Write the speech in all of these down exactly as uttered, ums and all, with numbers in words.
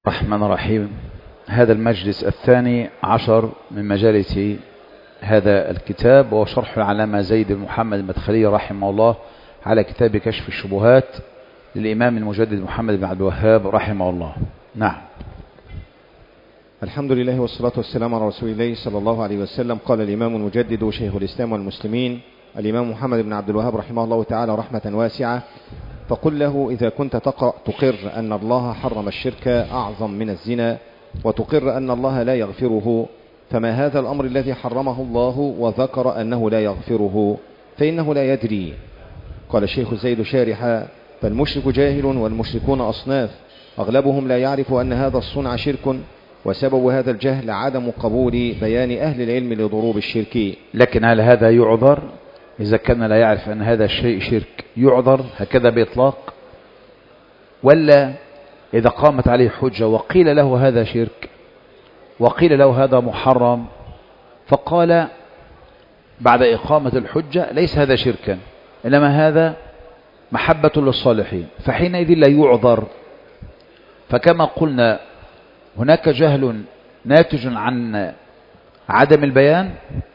الرحمن الرحيم. هذا المجلس الثاني عشر من مجالس هذا الكتاب، وهو شرح العلامة زيد بن محمد المدخلي رحمه الله على كتاب كشف الشبهات للإمام المجدد محمد بن عبد الوهاب رحمه الله. نعم. الحمد لله والصلاة والسلام على رسول الله صلى الله عليه وسلم. قال الإمام المجدد شيخ الإسلام والمسلمين الإمام محمد بن عبد الوهاب رحمه الله تعالى رحمة واسعة: فقل له إذا كنت تقر أن الله حرم الشرك أعظم من الزنا، وتقر أن الله لا يغفره، فما هذا الأمر الذي حرمه الله وذكر أنه لا يغفره؟ فإنه لا يدري. قال الشيخ زيد شارحا: فالمشرك جاهل والمشركون أصناف، أغلبهم لا يعرف أن هذا الصنع شرك، وسبب هذا الجهل عدم قبول بيان أهل العلم لضروب الشرك. لكن هل هذا يعذر إذا كان لا يعرف أن هذا الشيء شرك؟ يعذر هكذا بإطلاق؟ ولا إذا قامت عليه حجة وقيل له هذا شرك وقيل له هذا محرم، فقال بعد إقامة الحجة ليس هذا شركا إنما هذا محبة للصالحين، فحينئذ لا يعذر. فكما قلنا هناك جهل ناتج عن عدم البيان،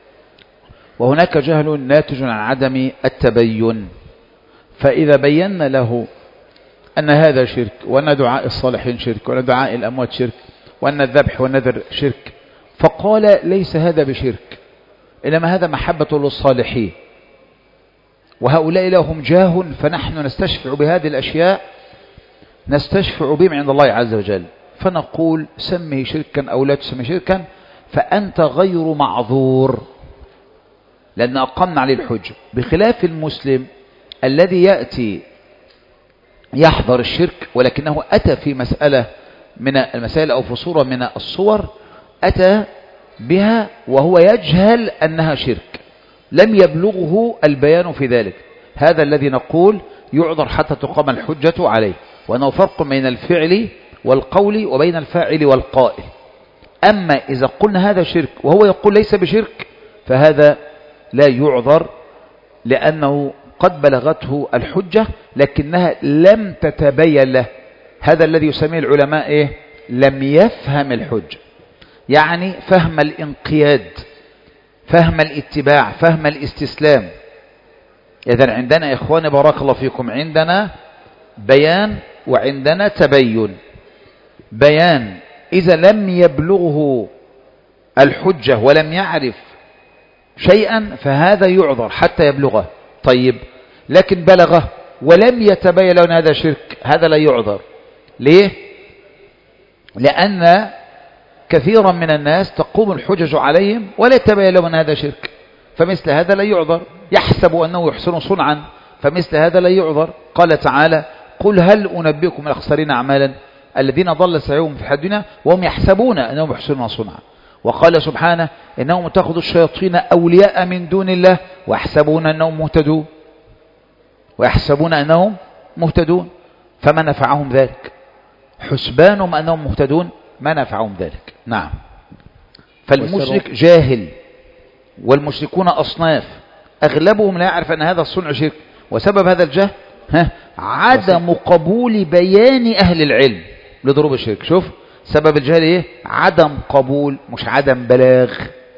وهناك جهل ناتج عن عدم التبين. فإذا بينا له أن هذا شرك، وأن دعاء الصالحين شرك، وأن دعاء الأموات شرك، وأن الذبح والنذر شرك، فقال ليس هذا بشرك إنما هذا محبة للصالحين، وهؤلاء لهم جاه، فنحن نستشفع بهذه الأشياء، نستشفع بهم عند الله عز وجل، فنقول سمه شركا أو لا تسمه شركا، فأنت غير معذور لأن أقمنا عليه الحجة. بخلاف المسلم الذي يأتي يحضر الشرك ولكنه أتى في مسألة من المسائل أو في صورة من الصور أتى بها وهو يجهل أنها شرك، لم يبلغه البيان في ذلك، هذا الذي نقول يعذر حتى تقام الحجة عليه، وأنه فرق بين الفعل والقول وبين الفاعل والقائل. أما إذا قلنا هذا شرك وهو يقول ليس بشرك فهذا لا يعذر، لأنه قد بلغته الحجة لكنها لم تتبين له. هذا الذي يسميه العلماء إيه؟ لم يفهم الحجة، يعني فهم الانقياد، فهم الاتباع، فهم الاستسلام. إذن عندنا يا إخواني بارك الله فيكم عندنا بيان وعندنا تبين. بيان إذا لم يبلغه الحجة ولم يعرف شيئا فهذا يعذر حتى يبلغه. طيب لكن بلغه ولم يتبين له أن هذا شرك، هذا لا يعذر. ليه؟ لأن كثيرا من الناس تقوم الحجج عليهم ولا يتبين له أن هذا شرك، فمثل هذا لا يعذر، يحسب أنه يحسن صنعا، فمثل هذا لا يعذر. قال تعالى: قل هل أنبئكم الأخسرين أعمالا الذين ضل سعيهم في الدنيا وهم يحسبون أنهم يحسنون صنعا. وقال سبحانه: إنهم اتخذوا الشياطين أولياء من دون الله ويحسبون أنهم مهتدون ويحسبون أنهم مهتدون فما نفعهم ذلك؟ حسبانهم أنهم مهتدون ما نفعهم ذلك. نعم. فالمشرك جاهل والمشركون أصناف، أغلبهم لا يعرف أن هذا الصنع شرك، وسبب هذا الجهل ها عدم قبول بيان أهل العلم لضروب الشرك. شوف سبب الجهل ايه؟ عدم قبول، مش عدم بلاغ،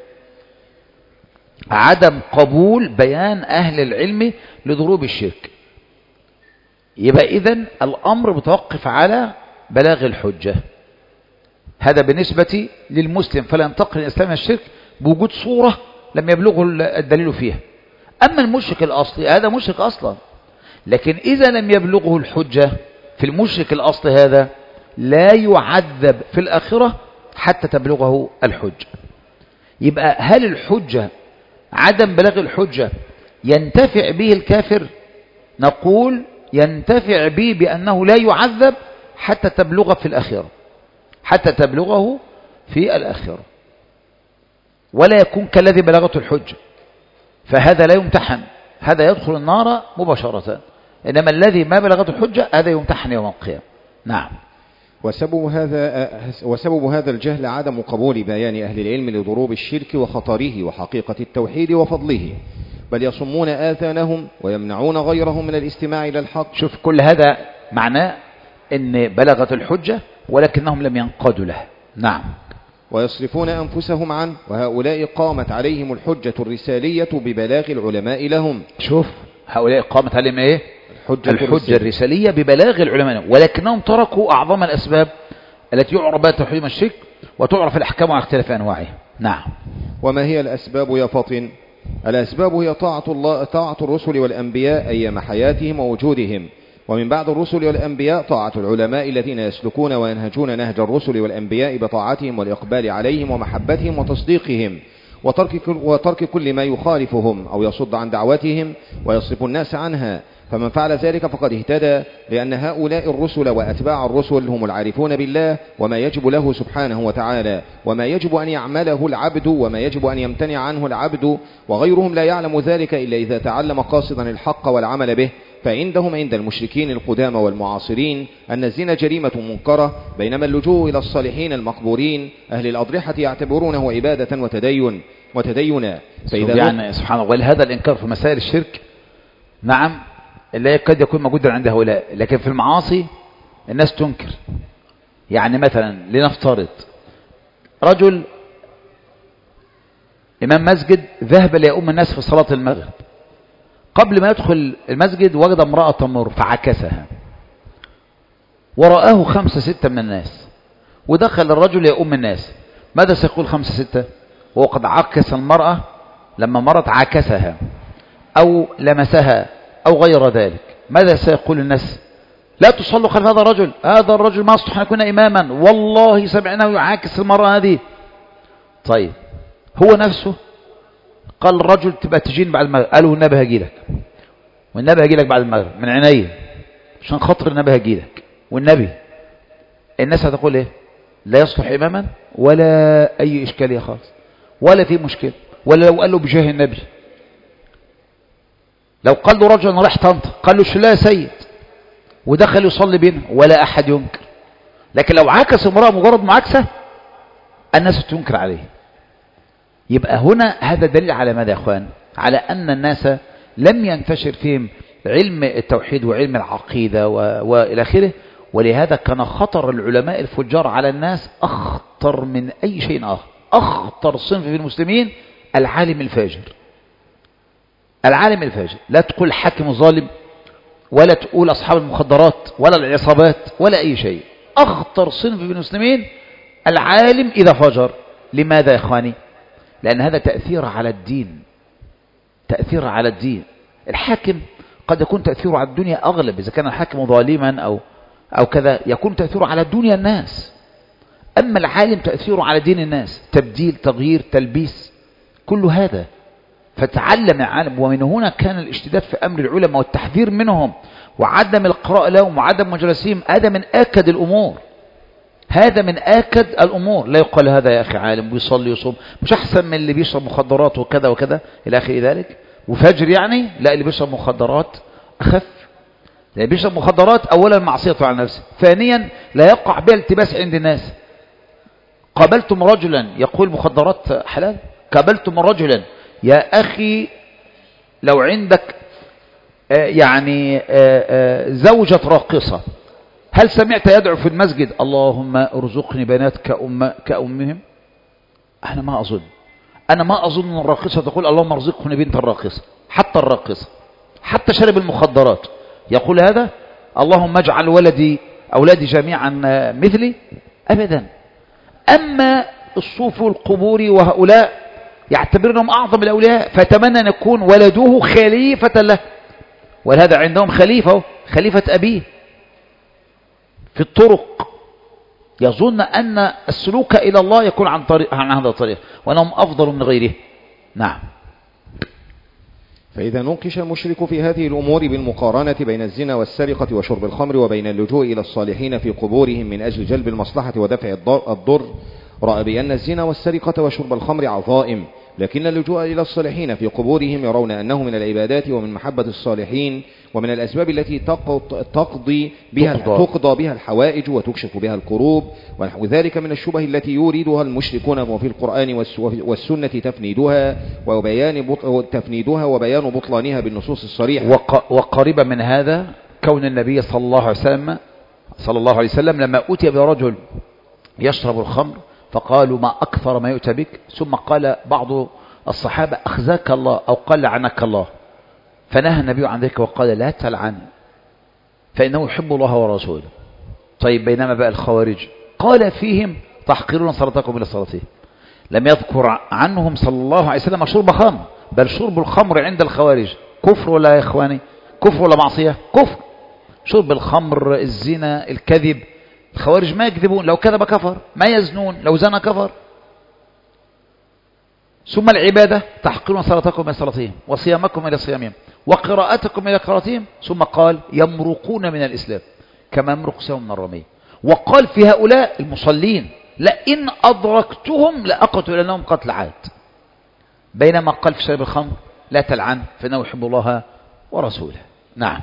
عدم قبول بيان أهل العلم لضروب الشرك. يبقى إذن الأمر متوقف على بلاغ الحجة. هذا بالنسبة للمسلم، فلا ينتقل الإسلام من الشرك بوجود صورة لم يبلغه الدليل فيها. أما المشرك الأصلي هذا مشرك أصلا، لكن إذا لم يبلغه الحجة في المشرك الأصلي هذا لا يعذب في الآخرة حتى تبلغه الحجة. يبقى هل الحجة عدم بلاغ الحجة ينتفع به الكافر؟ نقول ينتفع به بأنه لا يعذب حتى تبلغه في الآخرة، حتى تبلغه في الآخرة، ولا يكون كالذي بلغته الحجة، فهذا لا يمتحن، هذا يدخل النار مباشرة. إنما الذي ما بلغته الحجة هذا يمتحن يوم القيامة. نعم. وسبب هذا وسبب هذا الجهل عدم قبول بيان أهل العلم لضروب الشرك وخطره وحقيقة التوحيد وفضله، بل يصمون آذانهم ويمنعون غيرهم من الاستماع إلى الحق. شوف كل هذا معناه ان بلغت الحجة ولكنهم لم ينقادوا له. نعم. ويصرفون أنفسهم عنه، وهؤلاء قامت عليهم الحجة الرسالية ببلاغ العلماء لهم. شوف، هؤلاء قامت عليهم ايه؟ الحجة, الحجة الرسالية ببلاغ العلماء لهم، ولكنهم تركوا أعظم الأسباب التي يعرف بها تحريم الشرك وتعرف الأحكام على اختلاف أنواعها. نعم. وما هي الأسباب يا فطن؟ الأسباب هي طاعة الله، طاعة الرسل والأنبياء أيام حياتهم ووجودهم، ومن بعد الرسل والأنبياء طاعة العلماء الذين يسلكون وينهجون نهج الرسل والأنبياء بطاعتهم والإقبال عليهم ومحبتهم وتصديقهم، وترك, وترك كل ما يخالفهم أو يصد عن دعوتهم ويصرف الناس عنها. فمن فعل ذلك فقد اهتدى، لأن هؤلاء الرسل وأتباع الرسل هم العارفون بالله وما يجب له سبحانه وتعالى، وما يجب أن يعمله العبد وما يجب أن يمتنع عنه العبد، وغيرهم لا يعلم ذلك إلا إذا تعلم قاصدا الحق والعمل به. فعندهم عند المشركين القدامى والمعاصرين أن الزنا جريمة منكرة، بينما اللجوء إلى الصالحين المقبورين أهل الأضرحة يعتبرونه عبادة وتدين وتدينا. فإذا يعني سبحان الله، ولهذا الإنكار في مسائل الشرك نعم لا قد يكون موجودا عند هؤلاء، لكن في المعاصي الناس تنكر. يعني مثلا لنفترض رجل إمام مسجد ذهب ليؤم الناس في صلاة المغرب، قبل ما يدخل المسجد وجد امرأة تمر فعكسها، ورآه خمسة ستة من الناس، ودخل الرجل يؤم الناس. ماذا سيقول خمسة ستة وهو قد عكس المرأة؟ لما مرت عكسها أو لمسها أو غير ذلك، ماذا سيقول الناس؟ لا تصلوا خلف هذا الرجل، هذا الرجل ما يصلح أن يكون إماما، والله سمعناه يعاكس المرأة هذه. طيب هو نفسه قال الرجل تبقى تجين بعد المغرب، قالوا النبي هجي لك، والنبي هجي لك بعد المغرب من عيني عشان خاطر النبي هجي لك، والنبي الناس هتقول ايه؟ لا يصلح إماما ولا أي إشكالية خالص ولا في مشكلة. ولا لو قال له بجاه النبي، لو قال له رجل أنا رايح طنطا قال له لا يا سيد ودخل يصلي بينا ولا أحد ينكر. لكن لو عكس امرأة مجرد معاكسة الناس تنكر عليه. يبقى هنا هذا دليل على ماذا يا أخوان؟ على أن الناس لم ينتشر فيهم علم التوحيد وعلم العقيدة وإلى آخره، ولهذا كان خطر العلماء الفجار على الناس أخطر من أي شيء آخر. أخطر صنف في المسلمين العالم الفاجر. العالم الفاجر، لا تقول حاكم ظالم ولا تقول أصحاب المخدرات ولا العصابات ولا أي شيء. أخطر صنف في المسلمين العالم إذا فجر. لماذا يا إخواني؟ لأن هذا تأثير على الدين، تأثير على الدين. الحاكم قد يكون تأثيره على الدنيا أغلب، إذا كان الحاكم ظالما أو أو كذا يكون تأثيره على دنيا الناس. أما العالم تأثيره على دين الناس، تبديل تغيير تلبيس كل هذا. فتعلم العالم، ومن هنا كان الاشتداد في أمر العلماء والتحذير منهم وعدم القراءة لهم وعدم مجلسهم. هذا من آكد الأمور، هذا من آكد الأمور. لا يقال هذا يا أخي عالم بيصلي يصوم، مش أحسن من اللي بيشرب مخدرات وكذا وكذا إلى آخر ذلك وفجر يعني. لا، اللي بيشرب مخدرات أخف. اللي بيشرب مخدرات أولا معصية على نفسه، ثانيا لا يقع بها التباس عند الناس. قابلتم رجلا يقول مخدرات حلال؟ قابلتم رجلا يا أخي لو عندك آه يعني آه آه زوجة راقصة، هل سمعت يدعو في المسجد اللهم ارزقني بنات كأم كأمهم؟ أنا ما أظن أنا ما أظن أن الراقصة تقول اللهم ارزقني بنت الراقصة. حتى الراقصة، حتى شرب المخدرات يقول هذا اللهم اجعل ولدي أولادي جميعا مثلي؟ أبدا. أما الصوف والقبور وهؤلاء يعتبرونهم أعظم الأولياء، فتمنى أن يكون ولده خليفة له، ولهذا عندهم خليفة خليفة أبيه في الطرق. يظن أن السلوك إلى الله يكون عن, طريق عن هذا الطريق وأنهم أفضل من غيره. نعم. فإذا نوقش المشرك في هذه الأمور بالمقارنة بين الزنا والسرقة وشرب الخمر وبين اللجوء إلى الصالحين في قبورهم من أجل جلب المصلحة ودفع الضر، رأى بأن الزنا والسرقة وشرب الخمر عظائم، لكن اللجوء إلى الصالحين في قبورهم يرون أنه من العبادات ومن محبة الصالحين ومن الأسباب التي تقضي بها, تقضى بها الحوائج وتكشف بها الكروب، ونحو ذلك من الشبه التي يوردها المشركون وفي القرآن والسنة تفنيدها وبيان تفنيدها وبيان بطلانها بالنصوص الصريحة. وقريبا من هذا كون النبي صلى الله عليه وسلم صلى الله عليه وسلم لما أتي برجل يشرب الخمر فقالوا ما أكثر ما يؤتى بك، ثم قال بعض الصحابة أخزاك الله أو قال لعنك الله، فنهى النبي عن ذلك وقال لا تلعن فإنه يحب الله ورسوله. طيب بينما بقى الخوارج قال فيهم تحقرون صلاتكم إلى صلاتهم، لم يذكر عنهم صلى الله عليه وسلم شرب خمر، بل شرب الخمر عند الخوارج كفر ولا يا إخواني؟ كفر ولا معصية؟ كفر. شرب الخمر، الزنا، الكذب، الخوارج ما يكذبون، لو كذب كفر، ما يزنون، لو زنى كفر. ثم العبادة تحقرون صلاتكم إلى صلاتهم وصيامكم إلى صيامهم وقراءتكم إلى قراءتهم، ثم قال يمرقون من الإسلام كما يمرق سهم من الرمي. وقال في هؤلاء المصلين لئن أدركتهم لأقتلنهم قتل عاد، بينما قال في شرب الخمر لا تلعن فإنه يحب الله ورسوله. نعم.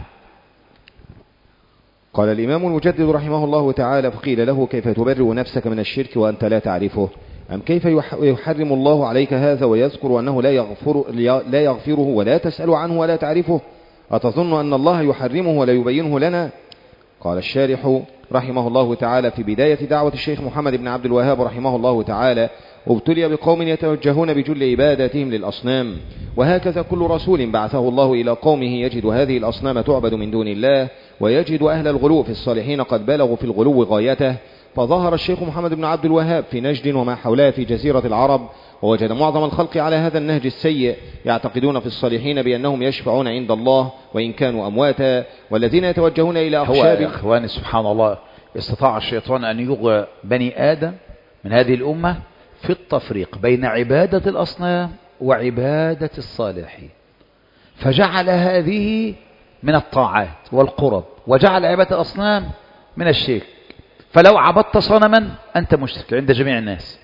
قال الإمام المجدد رحمه الله تعالى فقيل له كيف تبرئ نفسك من الشرك وأنت لا تعرفه؟ أم كيف يحرم الله عليك هذا ويذكر أنه لا يغفر لا يغفره ولا تسأل عنه ولا تعرفه؟ أتظن أن الله يحرمه ولا يبينه لنا؟ قال الشارح رحمه الله تعالى في بداية دعوة الشيخ محمد بن عبد الوهاب رحمه الله تعالى ابتلي بقوم يتوجهون بجل عباداتهم للأصنام، وهكذا كل رسول بعثه الله إلى قومه يجد هذه الأصنام تعبد من دون الله، ويجد أهل الغلو في الصالحين قد بلغوا في الغلو غايته. فظهر الشيخ محمد بن عبد الوهاب في نجد وما حولها في جزيرة العرب، ووجد معظم الخلق على هذا النهج السيء، يعتقدون في الصالحين بأنهم يشفعون عند الله وإن كانوا أمواتا، والذين يتوجهون إلى أخشاب. هو إخواني سبحان الله استطاع الشيطان أن يغوى بني آدم من هذه الأمة في التفريق بين عبادة الأصنام وعبادة الصالحين، فجعل هذه من الطاعات والقرب، وجعل عبادة الأصنام من الشرك. فلو عبدت صنما أنت مشرك عند جميع الناس،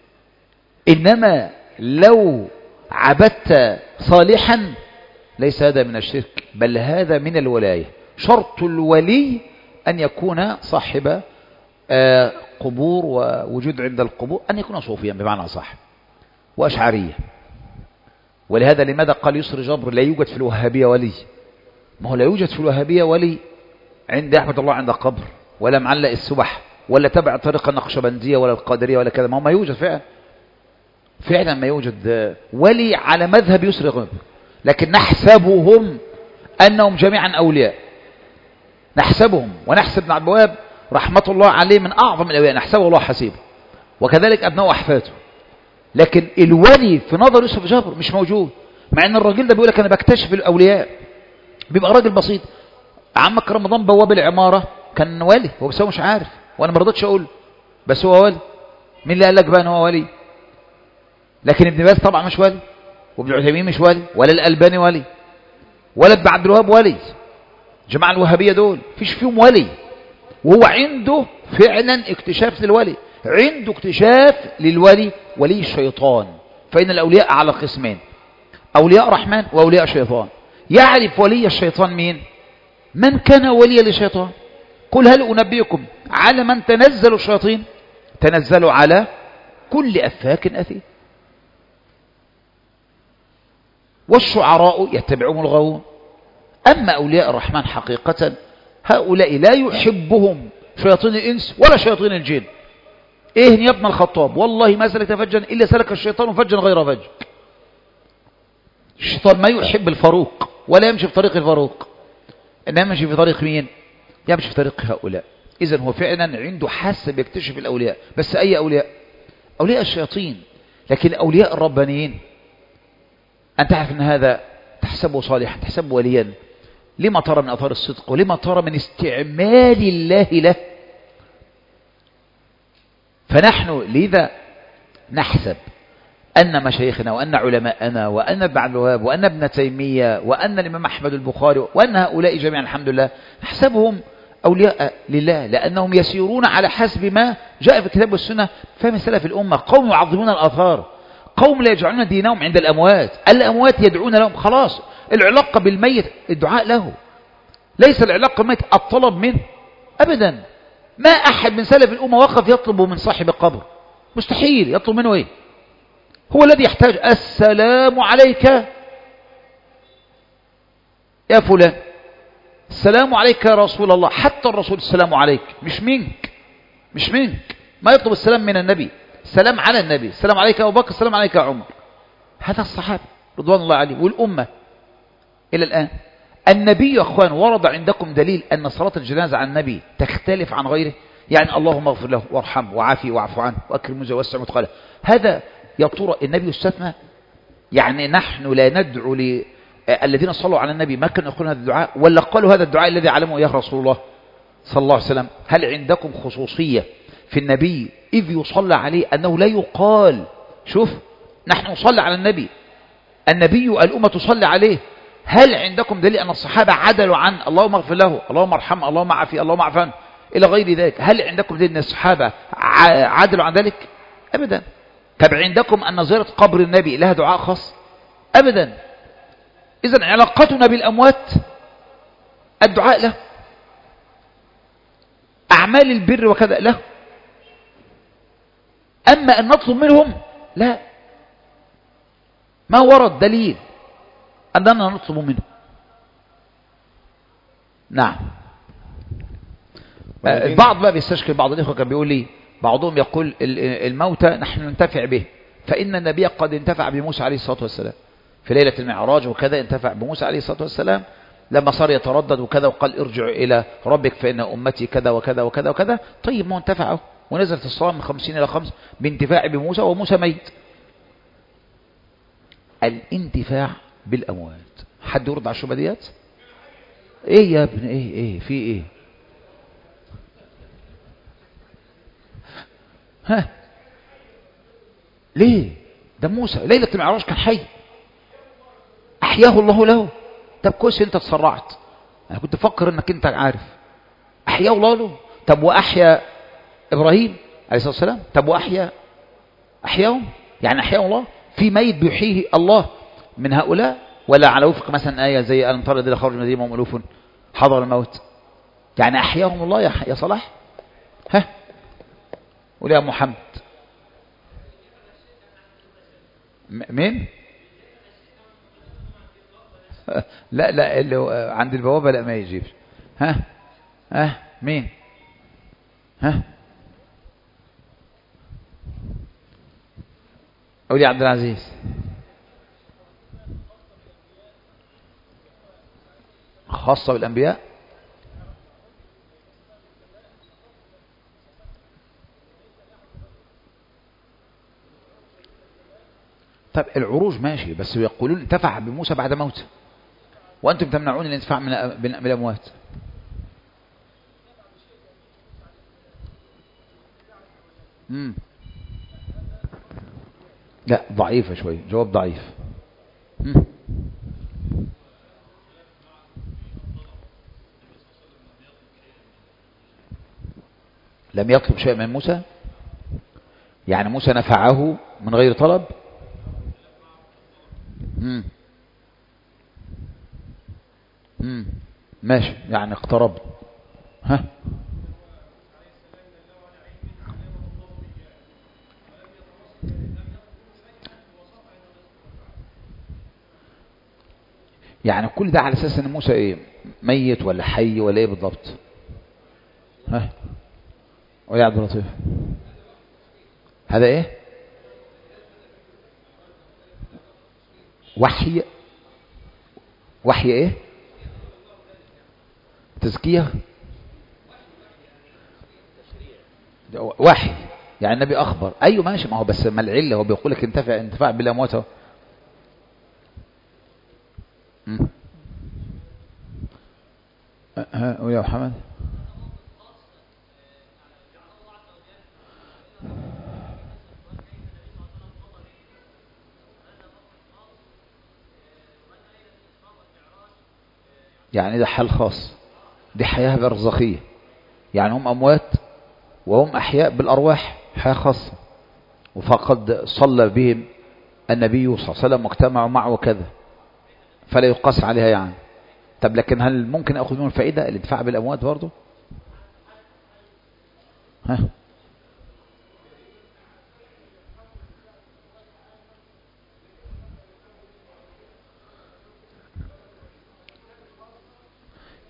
إنما لو عبدت صالحا ليس هذا من الشرك، بل هذا من الولاية. شرط الولي أن يكون صاحب قبور ووجود عند القبور، أن يكون صوفيا بمعنى صح وأشعرية. ولهذا لماذا قال يسر جبر لا يوجد في الوهابية ولي؟ ما هو لا يوجد في الوهابية ولي عند أحمد الله عند قبر، ولا معلق السبح، ولا تبع طريقة النقشبندية ولا القادرية ولا كذا. ما هو ما يوجد فعلا فعلا ما يوجد ولي على مذهب يسر جبر، لكن نحسبهم أنهم جميعا أولياء، نحسبهم. ونحسب ابن عبد الوهاب رحمة الله عليه من أعظم الأولياء، نحسبه الله حسيبه، وكذلك أبناء وأحفاده. لكن الولي في نظر يوسف جبر مش موجود، مع أن الراجل ده بيقول لك أنا بكتشف الأولياء. بيبقى راجل بسيط، عمك رمضان بواب العمارة كان ولي، هو بس هو مش عارف، وأنا ما رضيتش أقول بس هو ولي. مين اللي قال لك بقى أن هو ولي؟ لكن ابن باز طبعا مش ولي، وابن عثيمين مش ولي، ولا الألباني ولي، ولا ابن عبد الوهاب ولي. جماعة الوهابية دول فيش فيهم ولي، وهو عنده فعلا اكتشاف للولي، عنده اكتشاف للولي ولي الشيطان. فإن الأولياء على قسمين، أولياء رحمن وأولياء شيطان. يعرف ولي الشيطان مين؟ من كان وليا للشيطان. قل هل أنبئكم على من تنزل الشياطين؟ تنزلوا على كل أفاك أثيم. والشعراء يتبعهم الغاوون. أما أولياء الرحمن حقيقة هؤلاء لا يحبهم شياطين الإنس ولا شياطين الجن. إيه يا ابن الخطاب؟ والله ما سلك فجا إلا سلك الشيطان فجا غير فج. الشيطان ما يحب الفاروق ولا يمشي في طريق الفاروق، إنما يمشي في طريق مين؟ يمشي في طريق هؤلاء. إذن هو فعلا عنده حاسة بيكتشف الأولياء. بس أي أولياء؟ أولياء الشياطين. لكن الأولياء الربانيين أن تعرف أن هذا تحسبه صالحا، تحسبه وليا، لما ترى من أثار الصدق ولما ترى من استعمال الله له. فنحن لذا نحسب أن مشايخنا وأن علماءنا وأن ابن عبد الوهاب وأن ابن تيمية وأن الإمام أحمد البخاري وأن هؤلاء جميعا الحمد لله نحسبهم أولياء لله، لأنهم يسيرون على حسب ما جاء في الكتاب والسنة فهم سلف الأمة. قوم يعظمون الآثار، قوم لا يجعلون دينهم عند الأموات، الأموات يدعون لهم. خلاص العلاقة بالميت الدعاء له، ليس العلاقة بالميت الطلب منه أبدا. ما أحد من سلف الأمة وقف يطلب من صاحب القبر، مستحيل. يطلب منه إيه؟ هو الذي يحتاج السلام عليك يا فلان، السلام عليك يا رسول الله، حتى الرسول السلام عليك، مش منك، مش منك، ما يطلب السلام من النبي، السلام على النبي، السلام عليك يا أبو بكر، السلام عليك يا عمر. هذا الصحابة رضوان الله عليه والأمة إلى الآن. النبي يا أخوان ورد عندكم دليل أن صلاة الجنازة عن النبي تختلف عن غيره؟ يعني اللهم اغفر له وارحمه وعافيه واعف عنه واكرم نزله ووسع مدخله، هذا يا ترى النبي استثنى؟ يعني نحن لا ندعو ل الذين صلوا على النبي ما كانوا يقولون هذا الدعاء، ولا قالوا هذا الدعاء الذي علمه إياه رسول الله صلى الله عليه وسلم؟ هل عندكم خصوصية في النبي إذ يصلى عليه أنه لا يقال شوف نحن نصلي على النبي، النبي الأمة تصلي عليه؟ هل عندكم دليل أن الصحابة عدلوا عن اللهم اغفر له، اللهم ارحمه، اللهم عافيه، اللهم اعف عنه إلى غير ذلك؟ هل عندكم دليل أن الصحابة عدلوا عن ذلك؟ أبدا. طب عندكم أن زيارة قبر النبي لها دعاء خاص؟ أبدا. إذن علاقتنا بالأموات الدعاء له، أعمال البر وكذا له، أما أن نطلب منهم لا، ما ورد دليل أننا نطلب منه. نعم. البعض بقى بيستشكل، بعض الإخوة كان بيقول لي، بعضهم يقول الموتى نحن ننتفع به، فإن النبي قد انتفع بموسى عليه الصلاة والسلام في ليلة المعراج وكذا، انتفع بموسى عليه الصلاة والسلام لما صار يتردد وكذا وقال ارجع إلى ربك فإن أمتي كذا وكذا وكذا وكذا. طيب ما انتفعه ونزلت الصلاة من خمسين إلى خمس بانتفاع بموسى وموسى ميت. الانتفاع بالأموات، حد يرد على الشبهة ديت؟ ايه يا ابن ايه ايه في ايه؟ ها ليه؟ ده موسى ليلة المعراج كان حي، أحياه الله له. طب كويس انت تسرعت، انا كنت فكر انك انت عارف. أحياه الله له. طب وأحيا إبراهيم عليه الصلاة والسلام؟ طب وأحيا أحياهم، يعني أحياه الله، في ميت بيحييه الله من هؤلاء؟ ولا على وفق مثلا آية زي ألم تر الذين خرجوا من ديرهم وهم ألوف حضر الموت؟ يعني أحياهم الله يا يا صلاح؟ ها قول يا محمد. مين؟ لا لا اللي عند البوابة لا ما يجيبش. ها ها مين؟ ها قول يا عبد العزيز. خاصة بالأنبياء؟ طب العروج ماشي، بس يقولون انتفع بموسى بعد موته وأنتم تمنعون الانتفاع من الأموات. مم. لا ضعيفة شوي، جواب ضعيف. مم. لم يطلب شيء من موسى، يعني موسى نفعه من غير طلب. مم. مم. ماشي يعني اقترب. ها يعني كل ده على اساس ان موسى ايه، ميت ولا حي ولا ايه بالضبط؟ ها ويا عبد اللطيف هذا ايه؟ وحي؟ وحي ايه؟ تزكية؟ وحي يعني النبي اخبر. ايوه ماشي، ما هو بس ما العله هو بيقول لك انتفع انتفاع بالاموات اهو. ها قول يا محمد. يعني ده حال خاص، دي حياة برزخية، يعني هم أموات وهم أحياء بالأرواح، حياة خاصة، وفقد صلى بهم النبي صلى الله عليه وسلم واجتمعوا معه وكذا، فلا يقاس عليها يعني. طب لكن هل ممكن أخذ منهم الفائدة الانتفاع بالأموات برضو؟ ها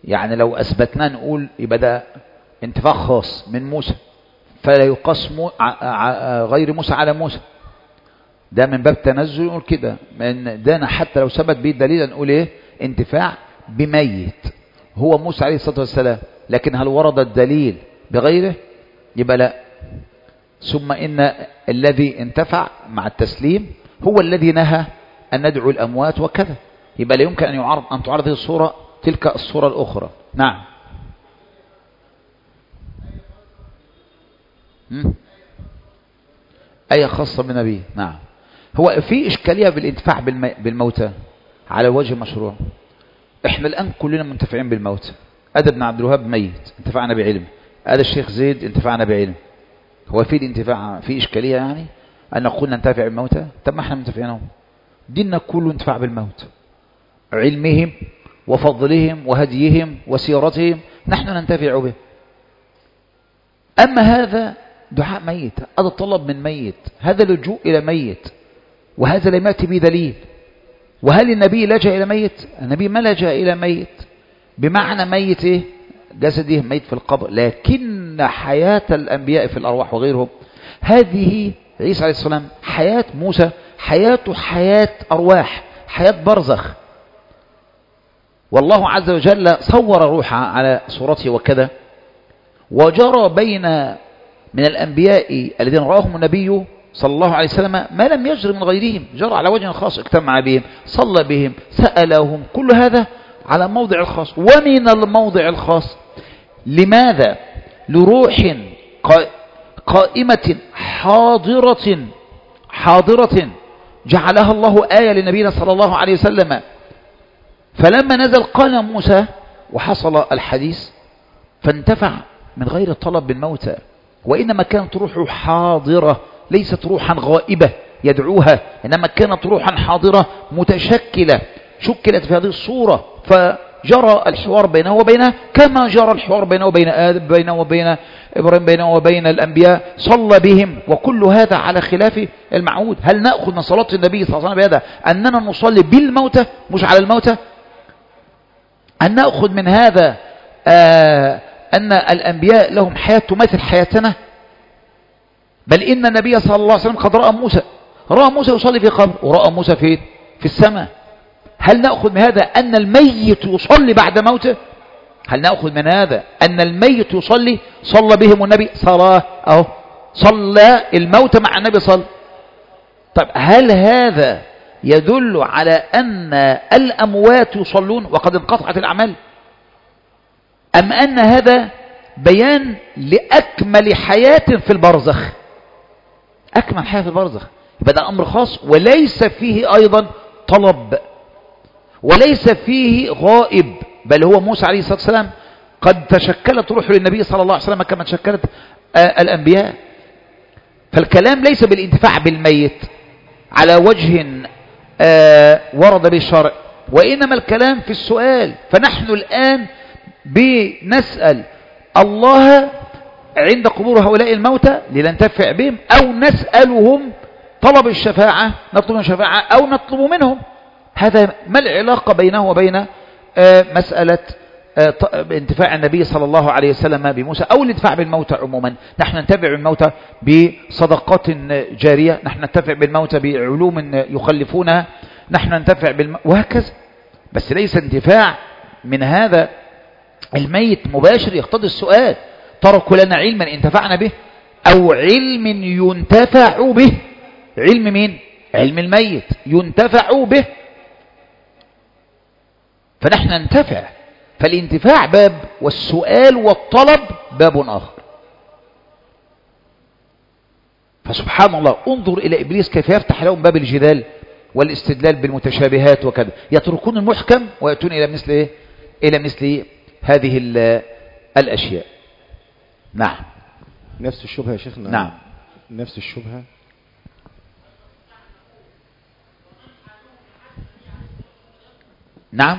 يعني لو أثبتنا نقول يبقى ده انتفاع خاص من موسى، فلا يقاس مو... غير موسى على موسى، ده من باب تنزل نقول كده. من ده حتى لو ثبت به الدليل نقول ايه؟ انتفاع بميت هو موسى عليه الصلاة والسلام، لكن هل ورد الدليل بغيره؟ يبقى لا. ثم إن الذي انتفع مع التسليم هو الذي نهى أن ندعو الأموات وكذا، يبقى لا يمكن أن يعرض أن تعرض الصورة تلك الصورة الأخرى. نعم. آية خاصة بالنبي. نعم. هو في إشكالية بالانتفاع بالموتى على وجه مشروع. احنا الآن كلنا منتفعين بالموتى. أدى بن عبد الوهاب ميت انتفعنا بعلم، أدى الشيخ زيد انتفعنا بعلم. هو في الانتفاع في إشكالية يعني أن نقول ننتفع بالموتى؟ طب ما احنا منتفعينهم، ديننا كله انتفاع بالموت، علمهم وفضلهم وهديهم وسيرتهم نحن ننتفع به. أما هذا دعاء ميت، هذا طلب من ميت، هذا لجوء إلى ميت، وهذا لم يأتي به دليل. وهل النبي لجأ إلى ميت؟ النبي ما لجأ إلى ميت بمعنى ميت إيه؟ جسده ميت في القبر، لكن حياة الأنبياء في الأرواح وغيرهم هذه عيسى عليه السلام حياة موسى حياته حياة أرواح، حياة برزخ. والله عز وجل صور روحه على صورته وكذا، وجرى بين من الأنبياء الذين رآهم النبي صلى الله عليه وسلم ما لم يجر من غيرهم، جرى على وجه خاص، اجتمع بهم، صلى بهم، سألهم، كل هذا على موضع الخاص. ومن الموضع الخاص لماذا؟ لروح قائمة حاضرة حاضرة جعلها الله آية لنبينا صلى الله عليه وسلم. فلما نزل قال موسى وحصل الحديث فانتفع من غير طلب بالموتى، وإنما كانت روحه حاضرة ليست روحا غائبة يدعوها، إنما كانت روحا حاضرة متشكلة شكلت في هذه الصورة، فجرى الحوار بينه وبينه كما جرى الحوار بينه وبين آدم، بينه وبين إبراهيم، بينه وبين الأنبياء، صلى بهم، وكل هذا على خلاف المعهود. هل نأخذ من صلاة النبي صلى الله عليه وسلم بهذا أننا نصلي بالموتى مش على الموتى؟ أن نأخذ من هذا آه أن الأنبياء لهم حياة تماثل حياتنا؟ بل إن النبي صلى الله عليه وسلم قد رأى موسى، رأى موسى يصلي في قبر، ورأى موسى في في السماء. هل نأخذ من هذا أن الميت يصلي بعد موته؟ هل نأخذ من هذا أن الميت يصلي؟ صلى بهم النبي صلاة، أهو صلى الموت مع النبي صلى. طيب هل هذا يدل على أن الأموات يصلون وقد انقطعت الأعمال، أم أن هذا بيان لأكمل حياة في البرزخ؟ أكمل حياة في البرزخ يبقى ده أمر خاص، وليس فيه أيضا طلب، وليس فيه غائب، بل هو موسى عليه الصلاة والسلام قد تشكلت روحه للنبي صلى الله عليه وسلم كما تشكلت آه الأنبياء. فالكلام ليس بالانتفاع بالميت على وجه آه ورد به الشرع، وإنما الكلام في السؤال. فنحن الآن بنسأل الله عند قبور هؤلاء الموتى لننتفع بهم، أو نسألهم طلب الشفاعة، نطلب الشفاعة أو نطلب منهم. هذا ما العلاقة بينه وبين آه مسألة آه انتفاع النبي صلى الله عليه وسلم بموسى أو الانتفاع بالموتى عموما؟ نحن ننتفع بالموتى بصدقات جارية، نحن ننتفع بالموتى بعلوم يخلفونها، نحن ننتفع بالم... وهكذا. بس ليس انتفاع من هذا الميت مباشر يقتضي السؤال. تركوا لنا علما انتفعنا به أو علم ينتفع به. علم مين؟ علم الميت ينتفع به، فنحن ننتفع. فالانتفاع باب، والسؤال والطلب باب آخر. فسبحان الله، انظر إلى إبليس كيف يفتح لهم باب الجدال والاستدلال بالمتشابهات وكذا، يتركون المحكم ويأتون إلى مثل إيه؟ إلى مثل هذه الأشياء. نعم. نفس الشبهة يا شيخنا. نعم. نفس الشبهة. نعم.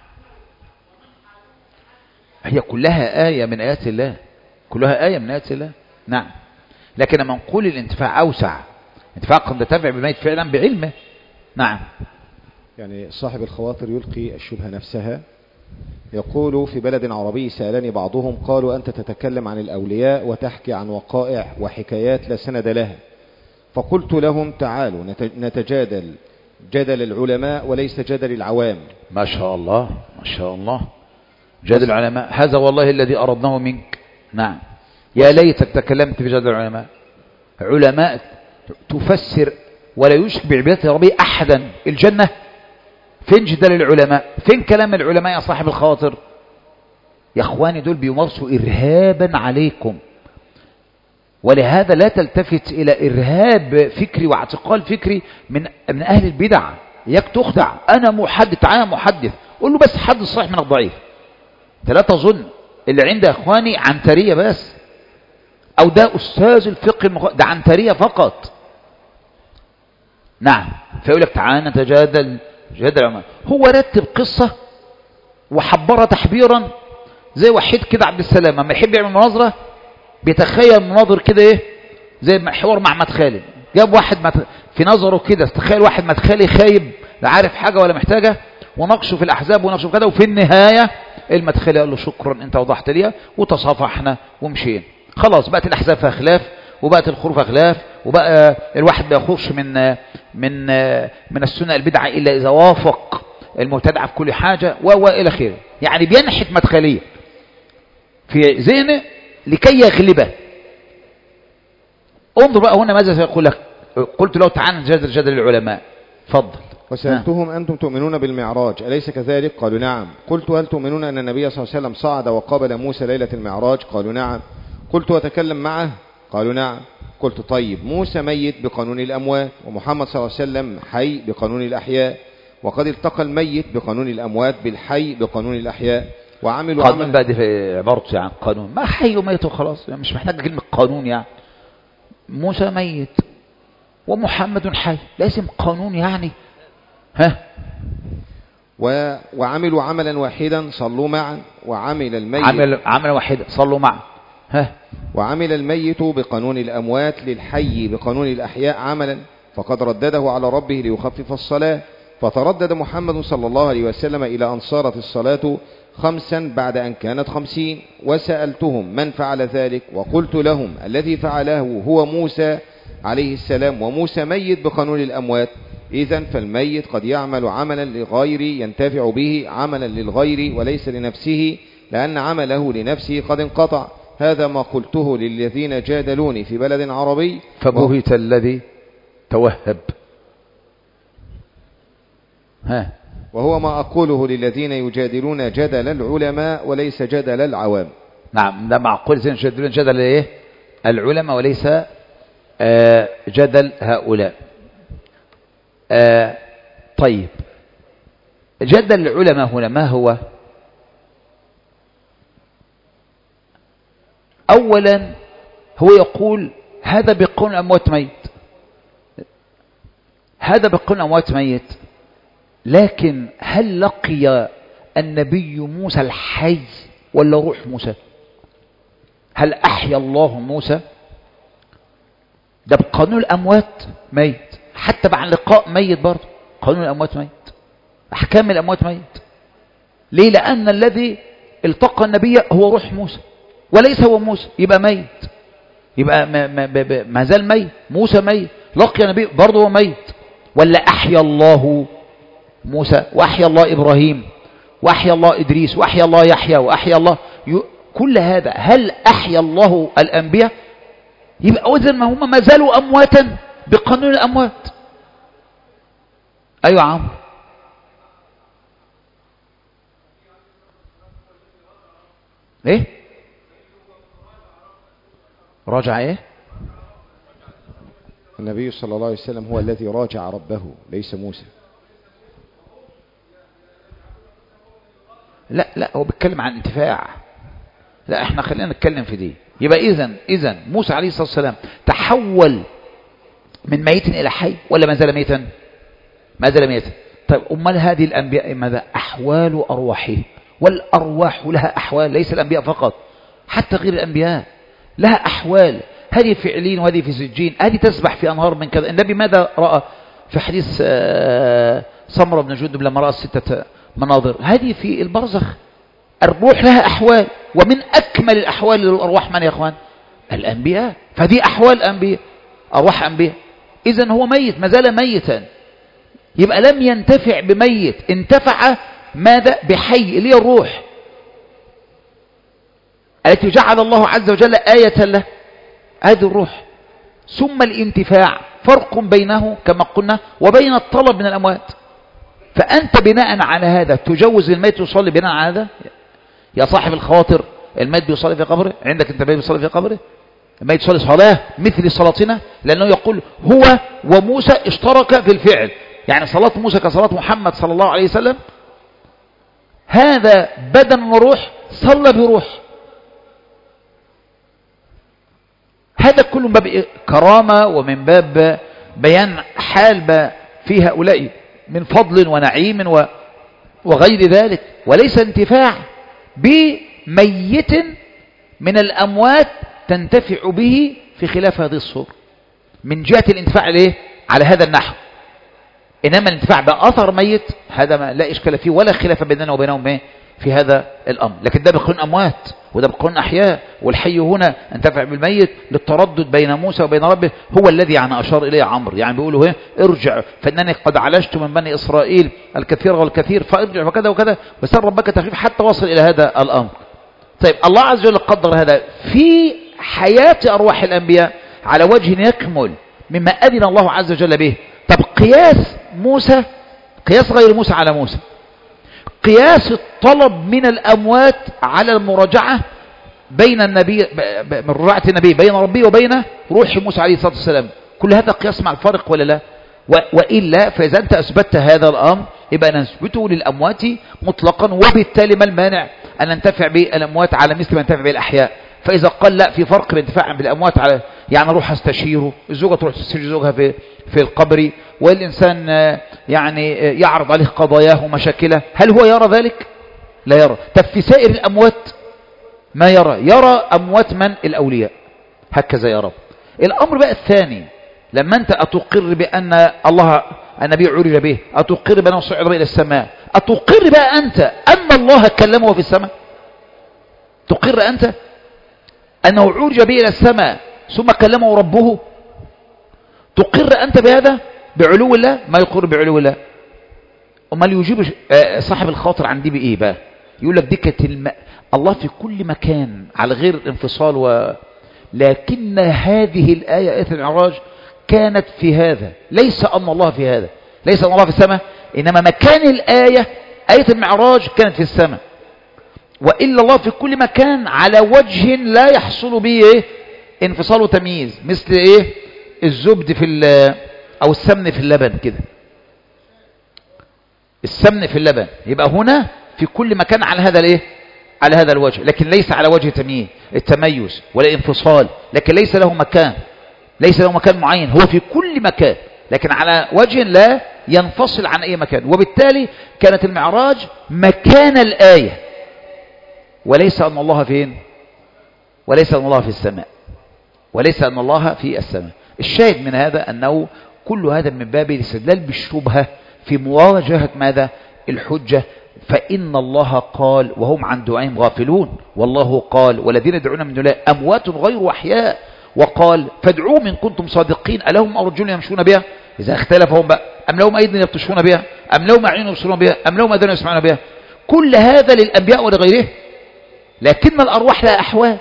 هي كلها آية من آيات الله، كلها آية من آيات الله. نعم. لكن لما نقول الانتفاع أوسع، انتفاع قد ينتفع بالميت فعلا بعلمه. نعم. يعني صاحب الخواطر يلقي الشبهة نفسها يقول: في بلد عربي سألني بعضهم قالوا: أنت تتكلم عن الأولياء وتحكي عن وقائع وحكايات لا سند لها. فقلت لهم: تعالوا نتجادل جدل العلماء وليس جدل العوام. ما شاء الله ما شاء الله، جدل العلماء هذا والله الذي أردناه منك. نعم، يا ليتك تكلمت في جدل العلماء. علماء تفسر ولا يشبع بعبادة ربي أحدا الجنة. فين جدال العلماء؟ فين كلام العلماء يا صاحب الخاطر؟ يا اخواني دول بيمارسوا إرهابا عليكم، ولهذا لا تلتفت إلى إرهاب فكري واعتقال فكري من من أهل البدع. إياك تخدع. أنا محدث، تعالى محدث، قول له بس حد الصحيح من الضعيف. أنت لا تظن اللي عند اخواني عنترية بس، أو ده أستاذ الفقه المخ... ده عنترية فقط. نعم، فيقول لك تعالى نتجادل جدل العلماء. هو رتب قصة وحبرها تحبيرا زي وحيد كده عبد السلام لما يحب يعمل مناظرة بيتخيل مناظر كده ايه زي حوار مع مدخالي. جاب واحد مت... في نظره كده، تخيل واحد مدخالي خايب لا عارف حاجة ولا محتاجة، وناقشه في الأحزاب وناقشه في كده، وفي النهاية المدخالي قال له شكرا انت وضحت لي، وتصافحنا ومشينا. خلاص بقت الأحزاب فيها خلاف، وبقت الخروف خلاف، وبقى الواحد ما يخرجش من من من السنة البدعة إلا إذا وافق المبتدع في كل حاجة وإلى خيره. يعني بينحت مدخلية في ذهنه لكي يغلبه. انظر بقى هنا ماذا سيقول لك. قلت له تعالى نجادل جدل العلماء. فضل. وسألتهم: أنتم تؤمنون بالمعراج أليس كذلك؟ قالوا نعم. قلت: هل تؤمنون أن النبي صلى الله عليه وسلم صعد وقابل موسى ليلة المعراج؟ قالوا نعم. قلت: وتكلم معه؟ قالوا نعم. قلت: طيب، موسى ميت بقانون الأموات، ومحمد صلى الله عليه وسلم حي بقانون الأحياء، وقد التقى الميت بقانون الأموات بالحي بقانون الأحياء، وعملوا قانون بقى دي في عبارته يعني قانون، ما حي وميت وخلاص، يعني مش محتاج كلمة قانون. يعني موسى ميت ومحمد حي، لازم قانون يعني. ها و... وعملوا عملا واحدا صلوا معا، وعمل الميت عمل عملا واحدا صلوا معا. ها وعمل الميت بقانون الأموات للحي بقانون الأحياء عملا، فقد ردده على ربه ليخفف الصلاة، فتردد محمد صلى الله عليه وسلم إلى أن صارت الصلاة خمسا بعد أن كانت خمسين. وسألتهم: من فعل ذلك؟ وقلت لهم: الذي فعله هو موسى عليه السلام، وموسى ميت بقانون الأموات. إذن فالميت قد يعمل عملا لغير ينتفع به عملا للغير وليس لنفسه، لأن عمله لنفسه قد انقطع. هذا ما قلته للذين جادلوني في بلد عربي، فبهت الذي توهب. ها وهو ما أقوله للذين يجادلون جدل العلماء وليس جدل العوام. نعم، ده معقول زين يجادلون جدل ايه العلماء وليس آه جدل هؤلاء. آه طيب، جدل العلماء هنا ما هو؟ أولا هو يقول هذا بقول الأموات ميت، هذا بقول الأموات ميت، لكن هل لقي النبي موسى الحي ولا روح موسى؟ هل أحيا الله موسى؟ ده بقانون الأموات ميت، حتى بعد لقاء ميت برضه قانون الأموات ميت، أحكام الأموات ميت. ليه؟ لأن الذي التقى النبي هو روح موسى وليس هو موسى، يبقى ميت، يبقى ما, ما, ما زال ميت. موسى ميت، لقي النبي برضه هو ميت. ولا أحيا الله موسى وأحيا الله إبراهيم وأحيا الله إدريس وأحيا الله يحيى وأحيا الله ي... كل هذا هل أحيا الله الأنبياء؟ يبقى إذن ما هم ما زالوا أمواتا بقانون الأموات. أيوة عمرو، إيه راجع إيه؟ النبي صلى الله عليه وسلم هو الذي راجع ربه ليس موسى. لا لا، هو بيتكلم عن انتفاع. لا احنا خلينا نتكلم في دي. يبقى اذن اذن موسى عليه الصلاة والسلام تحول من ميت الى حي ولا ما زال ميتا؟ ما زال ميتا. طيب امال هذه الانبياء ماذا؟ احوال ارواحهم، والارواح لها احوال، ليس الانبياء فقط، حتى غير الانبياء لها احوال. هذه في علين وهذه في سجين، هذه تسبح في انهار من كذا. النبي ماذا راى في حديث سمرة بن جندب لما راى الستة مناظر. هذه في البرزخ الروح لها أحوال، ومن أكمل الأحوال للأرواح من يا أخوان؟ الأنبياء. فدي أحوال أنبياء، أرواح أنبياء. إذن هو ميت، ما زال ميتا، يبقى لم ينتفع بميت، انتفع ماذا؟ بحي، اللي هي الروح التي جعل الله عز وجل آية له، هذه الروح. ثم الانتفاع فرق بينه كما قلنا وبين الطلب من الأموات. فأنت بناء على هذا تجوز الميت يصلي بناء على هذا؟ يا صاحب الخواطر، الميت بيصلي في قبره؟ عندك انت الميت بيصلي في قبره؟ الميت يصلي صلاة مثل صلاتنا، لأنه يقول هو وموسى اشترك في الفعل، يعني صلاة موسى كصلاة محمد صلى الله عليه وسلم. هذا بدن وروح، صلى بروح. هذا كله من باب كرامة ومن باب بيان حال في هؤلاء من فضل ونعيم وغير ذلك، وليس انتفاع بميت من الأموات تنتفع به في خلاف هذه الصور من جهة الانتفاع ليه؟ على هذا النحو. إنما الانتفاع بأثر ميت هذا ما لا إشكال فيه ولا خلاف بيننا وبينهم ايه في هذا الأمر. لكن ده بيكون أموات وده بيكون أحياء، والحي هنا انتفع بالميت للتردد بين موسى وبين ربه. هو الذي يعني أشار إليه عمرو، يعني بيقولوا ايه ارجع فإنني قد عالجت من بني إسرائيل الكثير والكثير فارجع وكذا وكذا وسر ربك تخفيف حتى وصل إلى هذا الأمر. طيب الله عز وجل قدر هذا في حياة أرواح الأنبياء على وجه يكمل مما أذن الله عز وجل به. طب قياس موسى، قياس غير موسى على موسى، قياس الطلب من الأموات على المراجعة بين النبي، من رجعة النبي بين ربي وبين روح موسى عليه الصلاة والسلام، كل هذا قياس مع الفارق ولا لا؟ وإلا فإذا أنت أثبتت هذا الأمر يبقى نثبته للأموات مطلقا، وبالتالي ما المانع أن ننتفع بالأموات على مثل ما ننتفع بالأحياء؟ فإذا قال لا في فرق بانتفاع بالأموات، على يعني أروح استشيره، الزوجة تروح تستشير زوجها في في القبر، والإنسان يعني يعرض عليه قضاياه ومشاكله، هل هو يرى ذلك؟ لا يرى. طب في سائر الأموات ما يرى، يرى أموات من؟ الأولياء، هكذا يرى. الأمر بقى الثاني، لما أنت أتقر بأن الله النبي عرج به، أتقر بأنه صعد إلى السماء، أتقر بقى أنت أن الله كلمه في السماء؟ تقر أنت أنه عرج به إلى السماء ثم كلمه ربه؟ تقر أنت بهذا بعلو الله؟ ما يقر بعلو الله. أما اللي يجيب صاحب الخاطر عن دي بإيه بقى؟ يقول لك دي كانت الم... الله في كل مكان على غير الانفصال و... لكن هذه الآية آية المعراج كانت في هذا، ليس أن الله في هذا، ليس أن الله في السماء، إنما مكان الآية آية المعراج كانت في السماء، وإلا الله في كل مكان على وجه لا يحصل به إيه؟ انفصال وتمييز، مثل إيه؟ الزبد في أو السمن في اللبن كده، السمن في اللبن، يبقى هنا في كل مكان على هذا الإيه؟ على هذا الوجه، لكن ليس على وجه تمييز التميز ولا انفصال، لكن ليس له مكان، ليس له مكان معين، هو في كل مكان لكن على وجه لا ينفصل عن أي مكان. وبالتالي كانت المعراج مكان الآية، وليس أن الله فين؟ وليس أن الله في السماء، وليس أن الله في السماء. الشاهد من هذا أنه كل هذا من باب الاستدلال بالشبهة في مواجهة ماذا؟ الحجة. فإن الله قال وهم عن دعائهم غافلون، والله قال والذين يدعون من دون الله أموات غير أحياء، وقال فادعوا من كنتم صادقين ألهم أرجل يمشون بها إذا اختلفهم بقى، أم لهم أيدي يبطشون بها، أم لهم أعين يبصرون بها، أم لهم أذان يسمعون بها. كل هذا للأنبياء ولغيره، لكن الأرواح لها أحوال.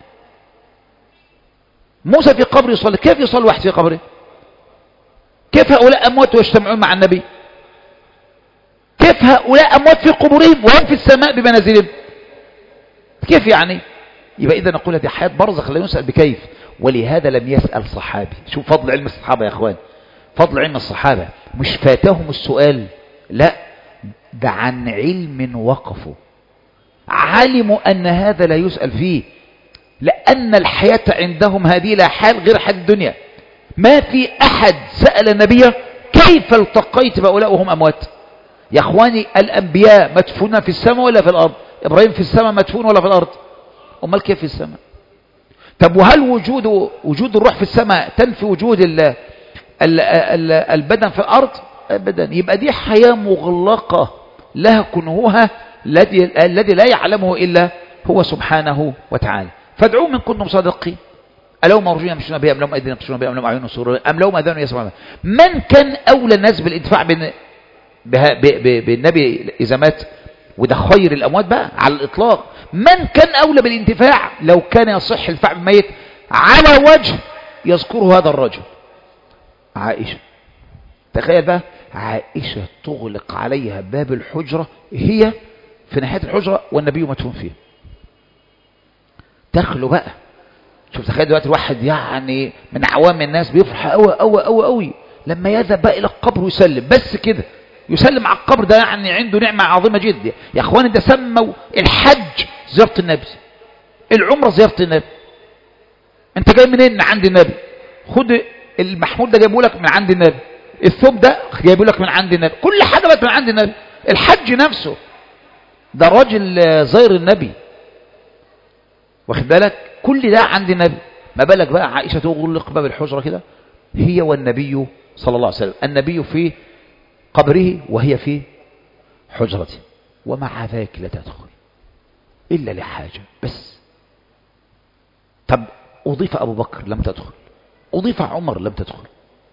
موسى في قبر يصلي، كيف يصلي واحد في قبره؟ كيف هؤلاء أموات ويجتمعون مع النبي؟ كيف هؤلاء أموات في قبورهم وهم في السماء بمنازلهم؟ كيف يعني؟ يبقى إذا نقول هذه حياة برزخ لا يسأل بكيف. ولهذا لم يسأل صحابي. شوف فضل علم الصحابة يا أخوان، فضل علم الصحابة، مش فاتهم السؤال، لا ده عن علم وقفوا، علموا أن هذا لا يسأل فيه، لأن الحياة عندهم هذه لا حال غير حال الدنيا. ما في أحد سأل النبي كيف التقيت بأولاء وهم أموات؟ يا أخواني الأنبياء مدفونة في السماء ولا في الأرض؟ إبراهيم في السماء مدفون ولا في الأرض؟ أمال كيف في السماء؟ طب وهل وجود وجود الروح في السماء تنفي وجود ال ال ال البدن في الأرض؟ أبدا. يبقى دي حياة مغلقة لها كنوها الذي الذي لا يعلمه إلا هو سبحانه وتعالى. فادعوا من كنتم صادقين. ألهم أرجون يمشون بها أم لهم أيدين يبطشون بها أم لهم أعين يبصرون أم لهم آذان يسمعون. من كان أولى الناس بالانتفاع بالنبي إذا مات؟ وده خير الأموات بقى على الإطلاق. من كان أولى بالانتفاع لو كان يصح الانتفاع بالميت على وجه يذكره هذا الرجل؟ عائشة. تخيل بقى، عائشة تغلق عليها باب الحجرة، هي في ناحية الحجرة والنبي مدفون فيه. دخلوا بقى. شوف تخيل دلوقتي الواحد يعني من عوام الناس بيفرح قوي قوي قوي قوي لما يذهب بقى الى القبر ويسلم، بس كده يسلم على القبر، ده يعني عنده نعمة عظيمة جدا يا اخواني. ده سموا الحج زيارة النبي، العمرة زيارة النبي. انت جاي منين؟ من عند النبي. خد المحمود ده جايبه لك من عند النبي، الثوب ده جايبه لك من عند النبي، كل حاجة بقت من عند النبي. الحج نفسه ده راجل زير النبي، واخد بالك؟ كل ده عند النبي. ما بالك بقى عائشة تغلق باب الحجرة كده هي والنبي صلى الله عليه وسلم، النبي في قبره وهي في حجرته، ومع ذلك لا تدخل إلا لحاجة بس. طب أضيف أبو بكر لم تدخل، أضيف عمر لم تدخل.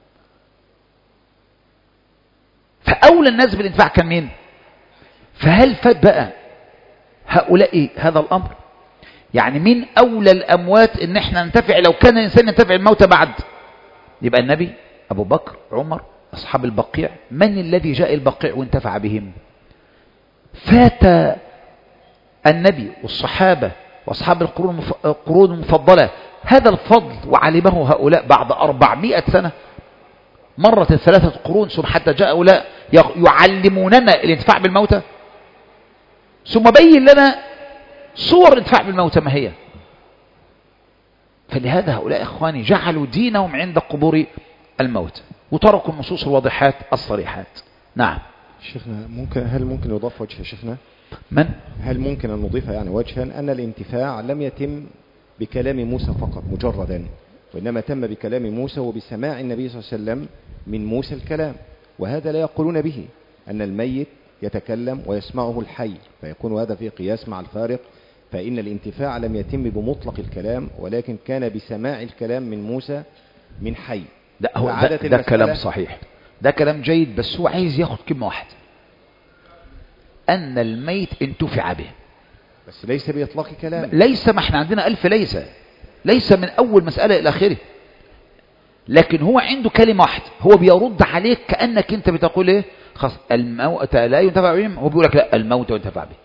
فأولى الناس بالانتفاع كان مين؟ فهل فات بقى هؤلاء هذا الأمر؟ يعني مين أولى الأموات إن احنا ننتفع لو كان الإنسان ينتفع الموت بعد؟ يبقى النبي، أبو بكر، عمر، أصحاب البقيع. من الذي جاء البقيع وانتفع بهم؟ فات النبي والصحابة وأصحاب القرون المفضلة هذا الفضل وعلمه هؤلاء بعد أربعمائة سنة. مرت الثلاثة قرون ثم حتى جاء هؤلاء يعلموننا الانتفاع بالموتى، ثم بين لنا صور الانتفاع بالموتى ما هي. فلهذا هؤلاء إخواني جعلوا دينهم عند قبور الموت وتركوا النصوص الواضحات الصريحات. نعم شيخنا، ممكن هل ممكن يضاف وجه شيخنا؟ من؟ هل ممكن أن نضيف يعني وجها أن الانتفاع لم يتم بكلام موسى فقط مجردا، وإنما تم بكلام موسى وبسماع النبي صلى الله عليه وسلم من موسى الكلام، وهذا لا يقولون به أن الميت يتكلم ويسمعه الحي، فيكون هذا في قياس مع الفارق. فإن الانتفاع لم يتم بمطلق الكلام ولكن كان بسماع الكلام من موسى من حي. ده, هو ده, ده كلام صحيح، ده كلام جيد، بس هو عايز ياخد كلمة واحدة، أن الميت انتفع به، بس ليس بإطلاق كلام. ليس، ما احنا عندنا ألف ليس، ليس من أول مسألة إلى آخره، لكن هو عنده كلمة واحدة، هو بيرد عليك كأنك انت بتقول ايه؟ خلاص الموت لا ينتفع بهم، هو بيقول لك لا، الموت ينتفع به.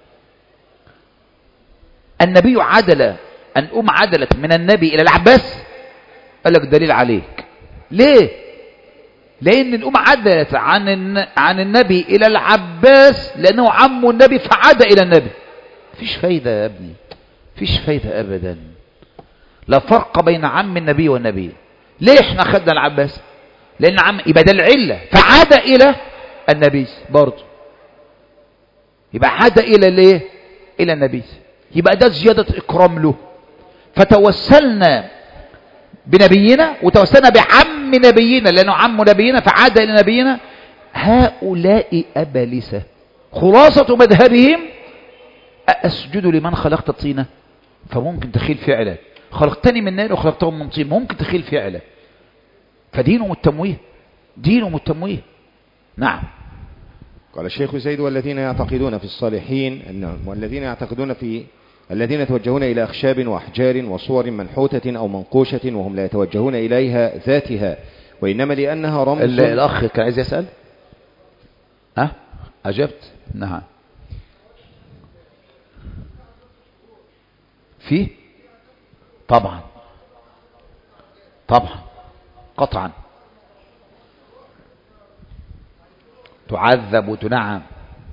النبي عدل، أن أم عدلت من النبي إلى العباس، قال لك دليل عليك. ليه؟ لأن الأم عدلت عن عن النبي إلى العباس لأنه عم النبي فعاد إلى النبي. فيش فايدة يا ابني، فيش فايدة أبدا، لا فرق بين عم النبي والنبي. ليه احنا خدنا العباس؟ لأن عم يبقى ده العلة، فعاد إلى النبي برضه، يبقى عاد إلى ليه؟ إلى النبي، يبقى ده زيادة إكرام له. فتوسلنا بنبينا وتوسلنا بعم نبينا لأنه عم نبينا فعاد إلى نبينا. هؤلاء أبلسة خلاصة مذهبهم أسجد لمن خلقت طينة، فممكن تخيل فعلا خلقتني من نار وخلقتهم من طين، ممكن تخيل فعلا. فدينهم التمويه، دينهم التمويه. نعم. قال الشيخ زيد: والذين يعتقدون في الصالحين أنهم والذين يعتقدون في الذين يتوجهون إلى أخشاب وأحجار وصور منحوتة أو منقوشة وهم لا يتوجهون إليها ذاتها، وإنما لأنها رمز. الأخ كان عايز يسأل؟ ها؟ أجبت؟ نعم. في؟ طبعا طبعا قطعا تعذب وتنعم.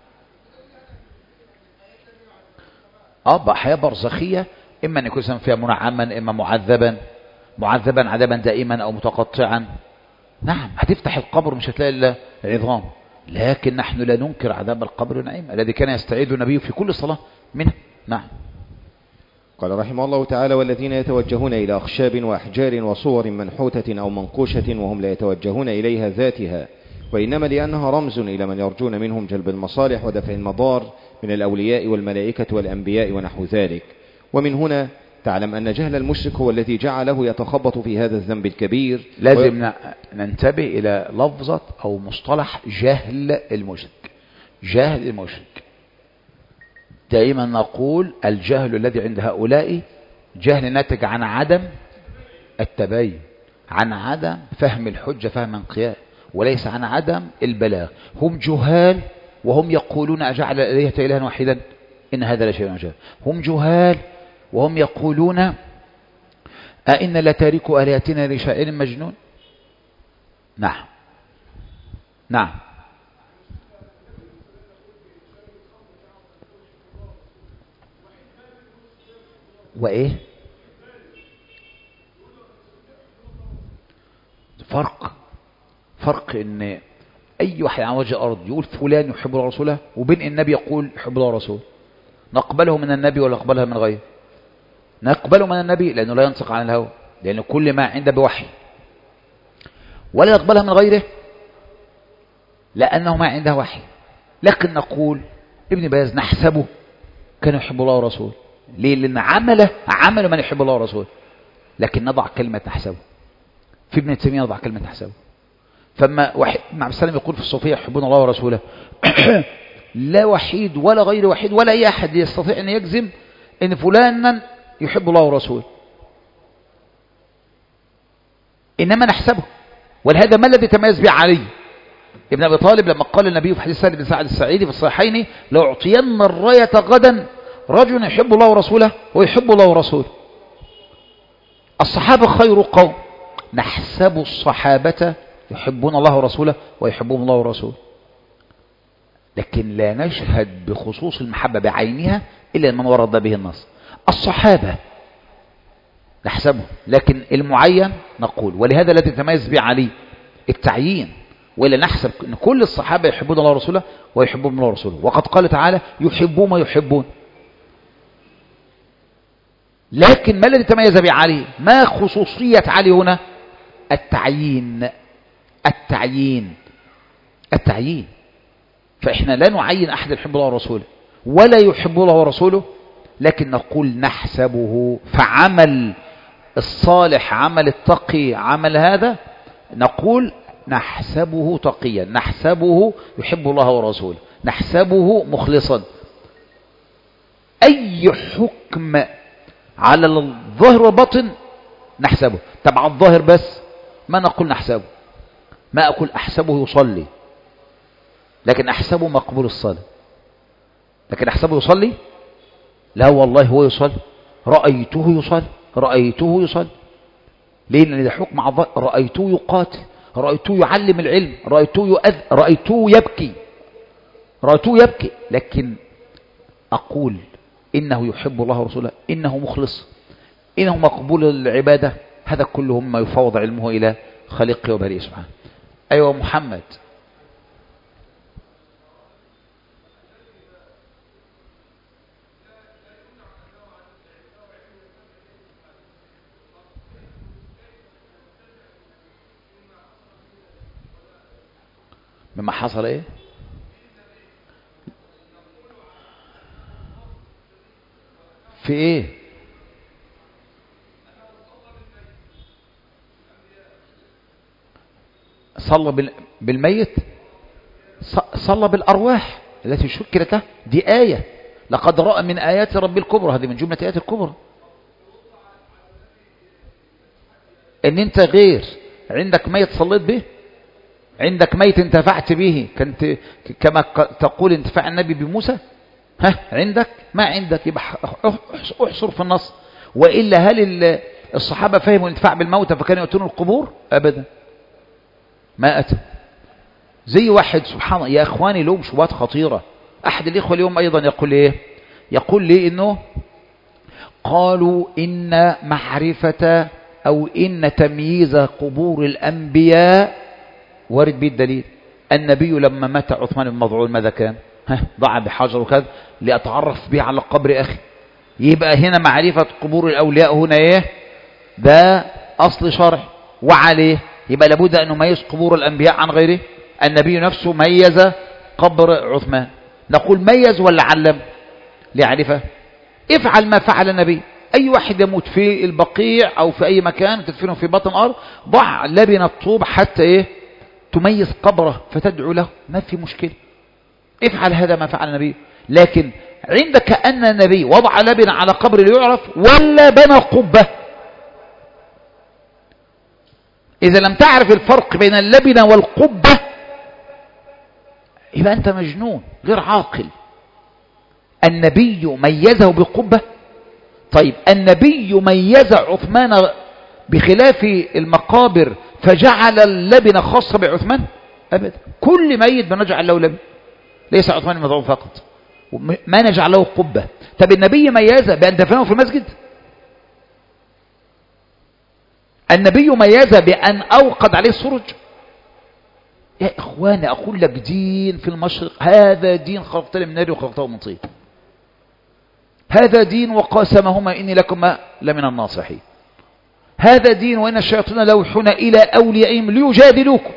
اه حياة برزخية، اما ان يكون فيها منعما اما معذبا، معذبا عذابا دائما او متقطعا. نعم هتفتح القبر مش هتلاقي الا عظام، لكن نحن لا ننكر عذاب القبر والنعيم الذي كان يستعيذ النبي في كل صلاة منه. نعم. قال رحمه الله تعالى: والذين يتوجهون إلى أخشاب وأحجار وصور منحوتة أو منقوشة وهم لا يتوجهون إليها ذاتها، وإنما لأنها رمز إلى من يرجون منهم جلب المصالح ودفع المضار من الأولياء والملائكة والأنبياء ونحو ذلك. ومن هنا تعلم أن جهل المشرك هو الذي جعله يتخبط في هذا الذنب الكبير. لازم و... ننتبه إلى لفظة أو مصطلح جهل المشرك. جهل المشرك دائما نقول الجهل الذي عند هؤلاء جهل ناتج عن عدم التبين، عن عدم فهم الحجة فهما قيام، وليس عن عدم البلاغ. هم جهال وهم يقولون أجعل الآلهة إلها واحدا إن هذا لشيء عجاب. هم جهال وهم يقولون أئن لتاركوا آلهتنا لشاعر مجنون. نعم نعم وإيه فرق فرق إن أي واحد على وجه الأرض يقول فلان يحب الله ورسوله، وبين النبي يقول يحب الله ورسوله. نقبله من النبي ولا نقبلها من غيره؟ نقبله من النبي لأنه لا ينطق عن الهوى، لأن كل ما عنده بوحي. ولا نقبلها من غيره لأنه ما عنده وحي. لكن نقول ابن باز نحسبه كان يحب الله ورسوله. ليه؟ لأن عمله عمل من يحب الله ورسوله، لكن نضع كلمة نحسبه. في ابن تيمية نضع كلمة نحسبه. فما واحد مع السلام يقول في الصوفية يحبون الله ورسوله لا وحيد ولا غير وحيد ولا أي أحد يستطيع أن يجزم أن فلانا يحب الله ورسوله، إنما نحسبه. ولهذا ما الذي تميز به علي ابن أبي طالب لما قال النبي في حديث سهل بن سعد السعيدي في الصحيحين لأعطين الراية غدا رجل يحب الله ورسوله ويحب الله ورسوله. الصحابة خير قوم، نحسب الصحابة يحبون الله ورسوله ويحبون الله ورسوله، لكن لا نشهد بخصوص المحبة بعينها إلا من ورد به النص. الصحابة نحسبه، لكن المعين نقول. ولهذا الذي تميز به علي التعيين، وإلا نحسب أن كل الصحابة يحبون الله ورسوله ويحبون الله ورسوله. وقد قال تعالى يحبون ما يحبون. لكن ما الذي تميز به علي؟ ما خصوصية علي هنا؟ التعيين التعيين التعيين. فإحنا لا نعين أحد يحب الله ورسوله ولا يحب الله ورسوله، لكن نقول نحسبه. فعمل الصالح عمل التقي عمل هذا نقول نحسبه تقيا، نحسبه يحب الله ورسوله، نحسبه مخلصا. أي حكم على الظاهر والباطن نحسبه. تبع الظاهر بس ما نقول نحسبه، ما أقول أحسبه يصلي، لكن أحسبه مقبول الصلاة. لكن أحسبه يصلي؟ لا والله هو يصلي، رأيته يصلي، رأيته يصلي. ليه؟ لأن ده حكم على الظاهر. رأيته يقاتل، رأيته يعلم العلم، رأيته يؤذ، رأيته يبكي، رأيته يبكي. لكن أقول إنه يحب الله ورسوله، إنه مخلص، إنه مقبول العبادة، هذا كله مما يفوض علمه إلى خالقه وبارئه سبحانه. أيوة محمد. مما حصل ايه؟ في ايه؟ صلى بالميت، صلى بالأرواح التي شكلت له. دي آية لقد رأى من آيات رب الكبرى، هذه من جملة آيات الكبرى. ان انت غير عندك ميت صليت به، عندك ميت انتفعت به، كنت كما تقول انتفاع النبي بموسى، ها عندك ما عندك، يبقى احصر في النص. وإلا هل الصحابة فهموا الانتفاع بالموتى فكانوا يأتون القبور؟ أبدا ما أتوا. زي واحد سبحان الله يا أخواني لهم شبهات خطيرة. أحد الإخوة اليوم أيضا يقول إيه؟ يقول لي إنه قالوا إن معرفة أو إن تمييز قبور الأنبياء وارد به الدليل. النبي لما مات عثمان بن مظعون ماذا كان؟ ها ضع بحجر وكذا لأتعرف به على قبر أخي. يبقى هنا معرفة قبور الأولياء هنا إيه؟ ده أصل شرع، وعليه يبقى لابد أن نميز قبور الأنبياء عن غيره. النبي نفسه ميز قبر عثمان، نقول ميز ولا علم ليعرفه؟ افعل ما فعل النبي. أي واحد يموت في البقيع أو في أي مكان تدفنه في بطن الأرض، ضع لبنة طوب حتى إيه تميز قبره فتدعو له، ما في مشكلة. افعل هذا ما فعل النبي. لكن عندك أن النبي وضع لبنة على قبر ليعرف ولا بنى قبة؟ إذا لم تعرف الفرق بين اللبنة والقبة يبقى أنت مجنون غير عاقل. النبي ميزه بقبة؟ طيب النبي ميز عثمان بخلاف المقابر فجعل اللبنة خاصة بعثمان؟ أبدا، كل ميت بنجعل له لبنة، ليس عثمان المدعو فقط، ما نجعل له قبة. طب النبي ميز بأن دفنه في المسجد؟ النبي ميز بأن أوقد عليه السرج؟ يا إخواني أقول لك دين في المشرق، هذا دين خلقته من نار وخلقته من طين، هذا دين وقاسمهما إني لكما لمن الناصحين، هذا دين وإن الشياطين لوحون إلى أوليائهم ليجادلوكم،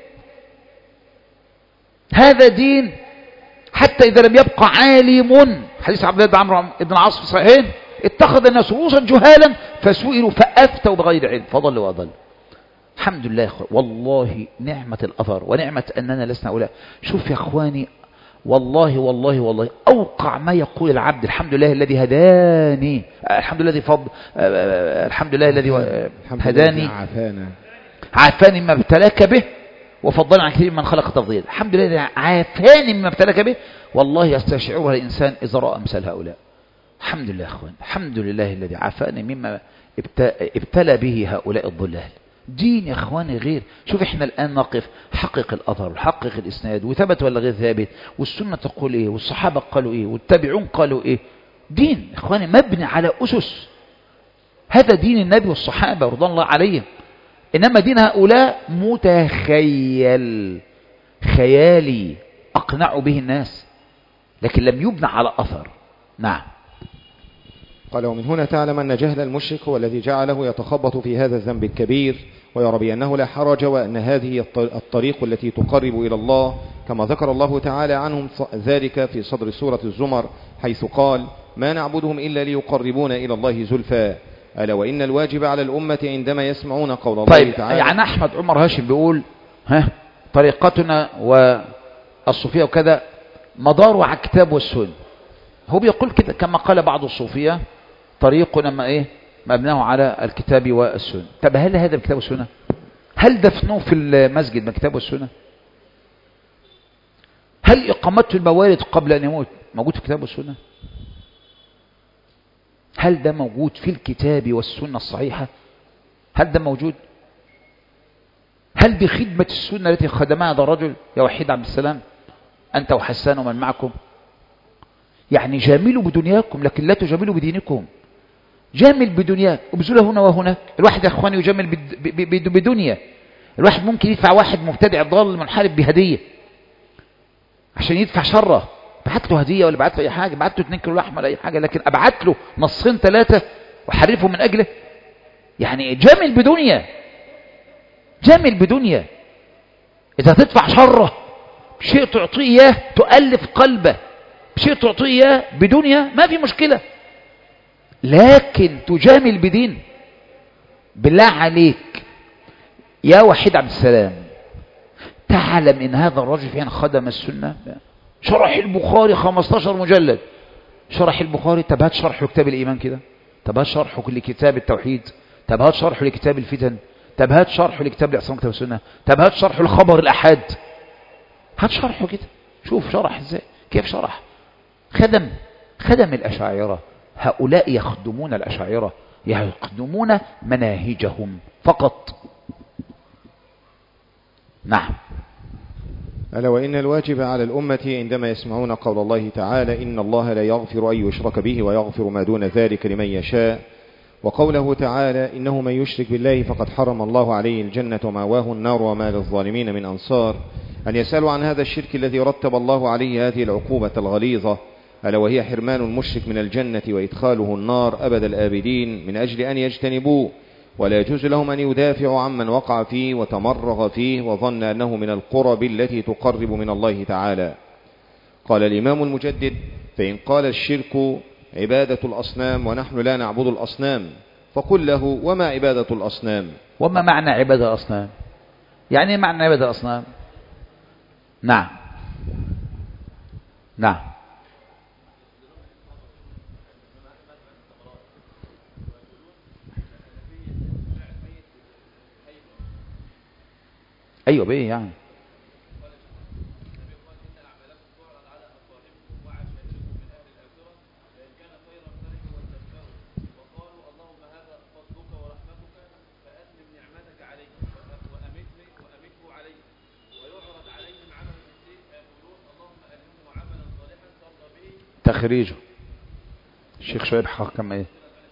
هذا دين حتى إذا لم يبقى عالم، حديث عبد الله بن عمرو بن العاص في الصحيحين، اتخذ الناس رؤوسا جهالا فسئلوا فأفتوا بغير علم فضلوا وأضلوا. الحمد لله والله نعمة الأثر ونعمة أننا لسنا أولى. شوف يا أخواني والله والله والله أوقع ما يقول العبد الحمد لله الذي هداني، الحمد لله الذي فضل، الحمد لله الذي هداني عافانا عافاني مما ابتلاك به وفضلنا عن كثير من خلق تفضيل. الحمد لله الذي عافاني مما ابتلاك به، والله يستشعرها الإنسان إذا رأى أمثال هؤلاء. الحمد لله يا أخوان، الحمد لله الذي عافاني مما ابتلى به هؤلاء الضلال. دين يا اخواني غير. شوف احنا الان نقف حقق الاثر، حقق الاسناد، وثبت ولا غير ثابت، والسنه تقول ايه، والصحابه قالوا ايه، والتابعون قالوا ايه. دين يا اخواني مبني على اسس، هذا دين النبي والصحابه رضوان الله عليهم. انما دين هؤلاء متخيل خيالي اقنعوا به الناس، لكن لم يبنى على اثر. نعم. قال ومن هنا تعلم أن جهل المشرك هو الذي جعله يتخبط في هذا الذنب الكبير ويرى بأنه لا حرج، وأن هذه الطريق التي تقرب إلى الله، كما ذكر الله تعالى عنهم ذلك في صدر سورة الزمر حيث قال ما نعبدهم إلا ليقربون إلى الله زلفى، ألا وإن الواجب على الأمة عندما يسمعون قول الله طيب تعالى. يعني أحمد عمر هاشم بيقول ها طريقتنا والصوفية وكذا مدار على الكتاب والسنة، هو بيقول كده كما قال بعض الصوفية طريقنا ما ايه مبناه على الكتاب والسنة. طب هل هذا الكتاب والسنة؟ هل دفنوه في المسجد من الكتاب والسنة؟ هل إقامته الموالد قبل أن يموت موجود في الكتاب والسنة؟ هل ده موجود في الكتاب والسنة الصحيحة؟ هل ده موجود؟ هل بخدمة السنة التي خدمها هذا الرجل يا وحيد عبد السلام أنت وحسان ومن معكم؟ يعني جاملوا بدنياكم لكن لا تجاملوا بدينكم. جامل بدنياك وبذل هنا وهناك. الواحد يا اخواني يجامل بدنيا، الواحد ممكن يدفع واحد مبتدع ضال منحرف بهدية عشان يدفع شره، بعت له هدية ولا بعت له اي حاجة، بعت له اتنين كيلو لحمة ولا اي حاجة، لكن ابعت له نصين ثلاثة وحرفه من اجله. يعني جامل بدنيا، جامل بدنيا. اذا تدفع شره بشيء تعطيه اياه تؤلف قلبه، بشيء تعطيه اياه بدنيا ما في مشكلة، لكن تجامل بدين. بالله عليك يا وحيد عبد السلام تعلم ان هذا الرجل فعلا خدم السنة. شرح البخاري خمستاشر مجلد، شرح البخاري. طب هات شرحه كتاب الايمان كده، طب هات شرحه لكتاب التوحيد، طب هات شرحه لكتاب الفتن، طب هات شرحه لكتاب الاعتصام كتاب السنة، طب هات شرحه لخبر الاحاد، هات شرحه كده شوف شرح ازاي، كيف شرح. خدم خدم الاشاعرة. هؤلاء يخدمون الأشاعرة، يخدمون مناهجهم فقط. نعم. ألا وإن الواجب على الأمة عندما يسمعون قول الله تعالى إن الله لا يغفر أن يشرك به ويغفر ما دون ذلك لمن يشاء، وقوله تعالى إنه من يشرك بالله فقد حرم الله عليه الجنة ومأواه النار وما للظالمين من أنصار، أن يسألوا عن هذا الشرك الذي رتب الله عليه هذه العقوبة الغليظة، ألا وهي حرمان المشرك من الجنة وإدخاله النار أبد الآبدين من أجل أن يجتنبوه، ولا يجوز لهم أن يدافعوا عمن وقع فيه وتمرغ فيه وظن أنه من القرب التي تقرب من الله تعالى. قال الإمام المجدد: فإن قال الشرك عبادة الأصنام ونحن لا نعبد الأصنام، فقل له: وما عبادة الأصنام؟ وما معنى عبادة الأصنام؟ يعني ايه معنى عبادة الأصنام؟ نعم نعم أيوة بإيه يعني؟ تخريجه الشيخ شعيب حكم ايه؟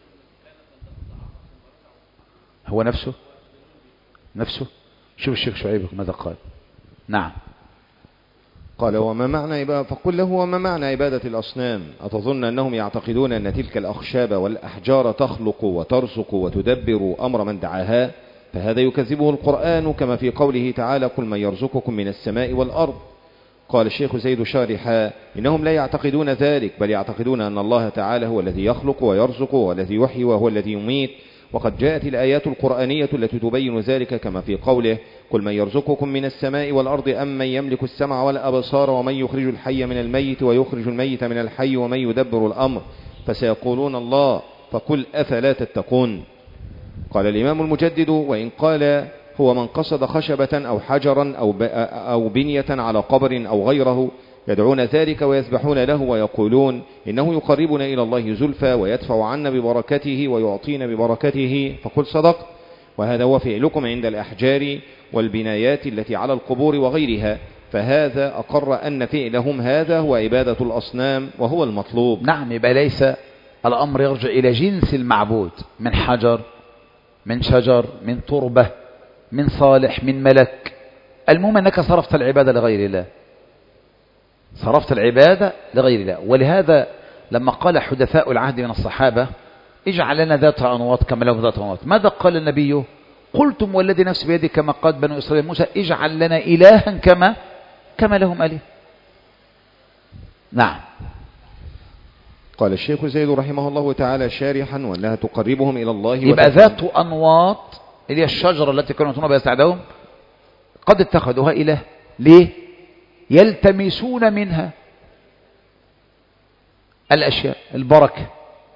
هو نفسه نفسه شوف الشيخ شعيب ماذا قال. نعم. قال: وما معنى عبادة؟ فقل له: وما معنى عبادة الأصنام؟ أتظن أنهم يعتقدون أن تلك الأخشاب والأحجار تخلق وترزق وتدبر أمر من دعاها؟ فهذا يكذبه القرآن، كما في قوله تعالى: قل من يرزقكم من السماء والأرض. قال الشيخ زيد شارحا: إنهم لا يعتقدون ذلك، بل يعتقدون أن الله تعالى هو الذي يخلق ويرزق والذي يحيي وهو الذي يميت. وقد جاءت الآيات القرآنية التي تبين ذلك، كما في قوله: قل من يرزقكم من السماء والأرض أم من يملك السمع والأبصار ومن يخرج الحي من الميت ويخرج الميت من الحي ومن يدبر الأمر فسيقولون الله، فقل أفلا تتقون. قال الإمام المجدد: وإن قال هو من قصد خشبة أو حجرا أو, أو بنية على قبر أو غيره يدعون ذلك ويذبحون له ويقولون إنه يقربنا إلى الله زلفى ويدفع عنا ببركته ويعطينا ببركته، فقل صدقت، وهذا هو فعلكم عند الأحجار والبنايات التي على القبور وغيرها، فهذا أقر أن فعلهم هذا هو عبادة الأصنام وهو المطلوب. نعم، يبقى ليس الأمر يرجع إلى جنس المعبود من حجر من شجر من تربة من صالح من ملك، المهم أنك صرفت العبادة لغير الله، صرفت العبادة لغير الله. ولهذا لما قال حدثاء العهد من الصحابة: اجعل لنا ذات أنواط كما لهم ذات أنواط، ماذا قال النبي؟ قلتم والذي نفس بيدي كما قال بنو إسرائيل موسى: اجعل لنا إلها كما كما لهم آله. نعم. قال الشيخ زيد رحمه الله تعالى شارحا: وأنها تقربهم إلى الله. يبقى ذات أنواط اللي هي الشجرة التي كانوا يتنون بها يستعدون قد اتخذوها إله. ليه؟ يلتمسون منها الأشياء البركة.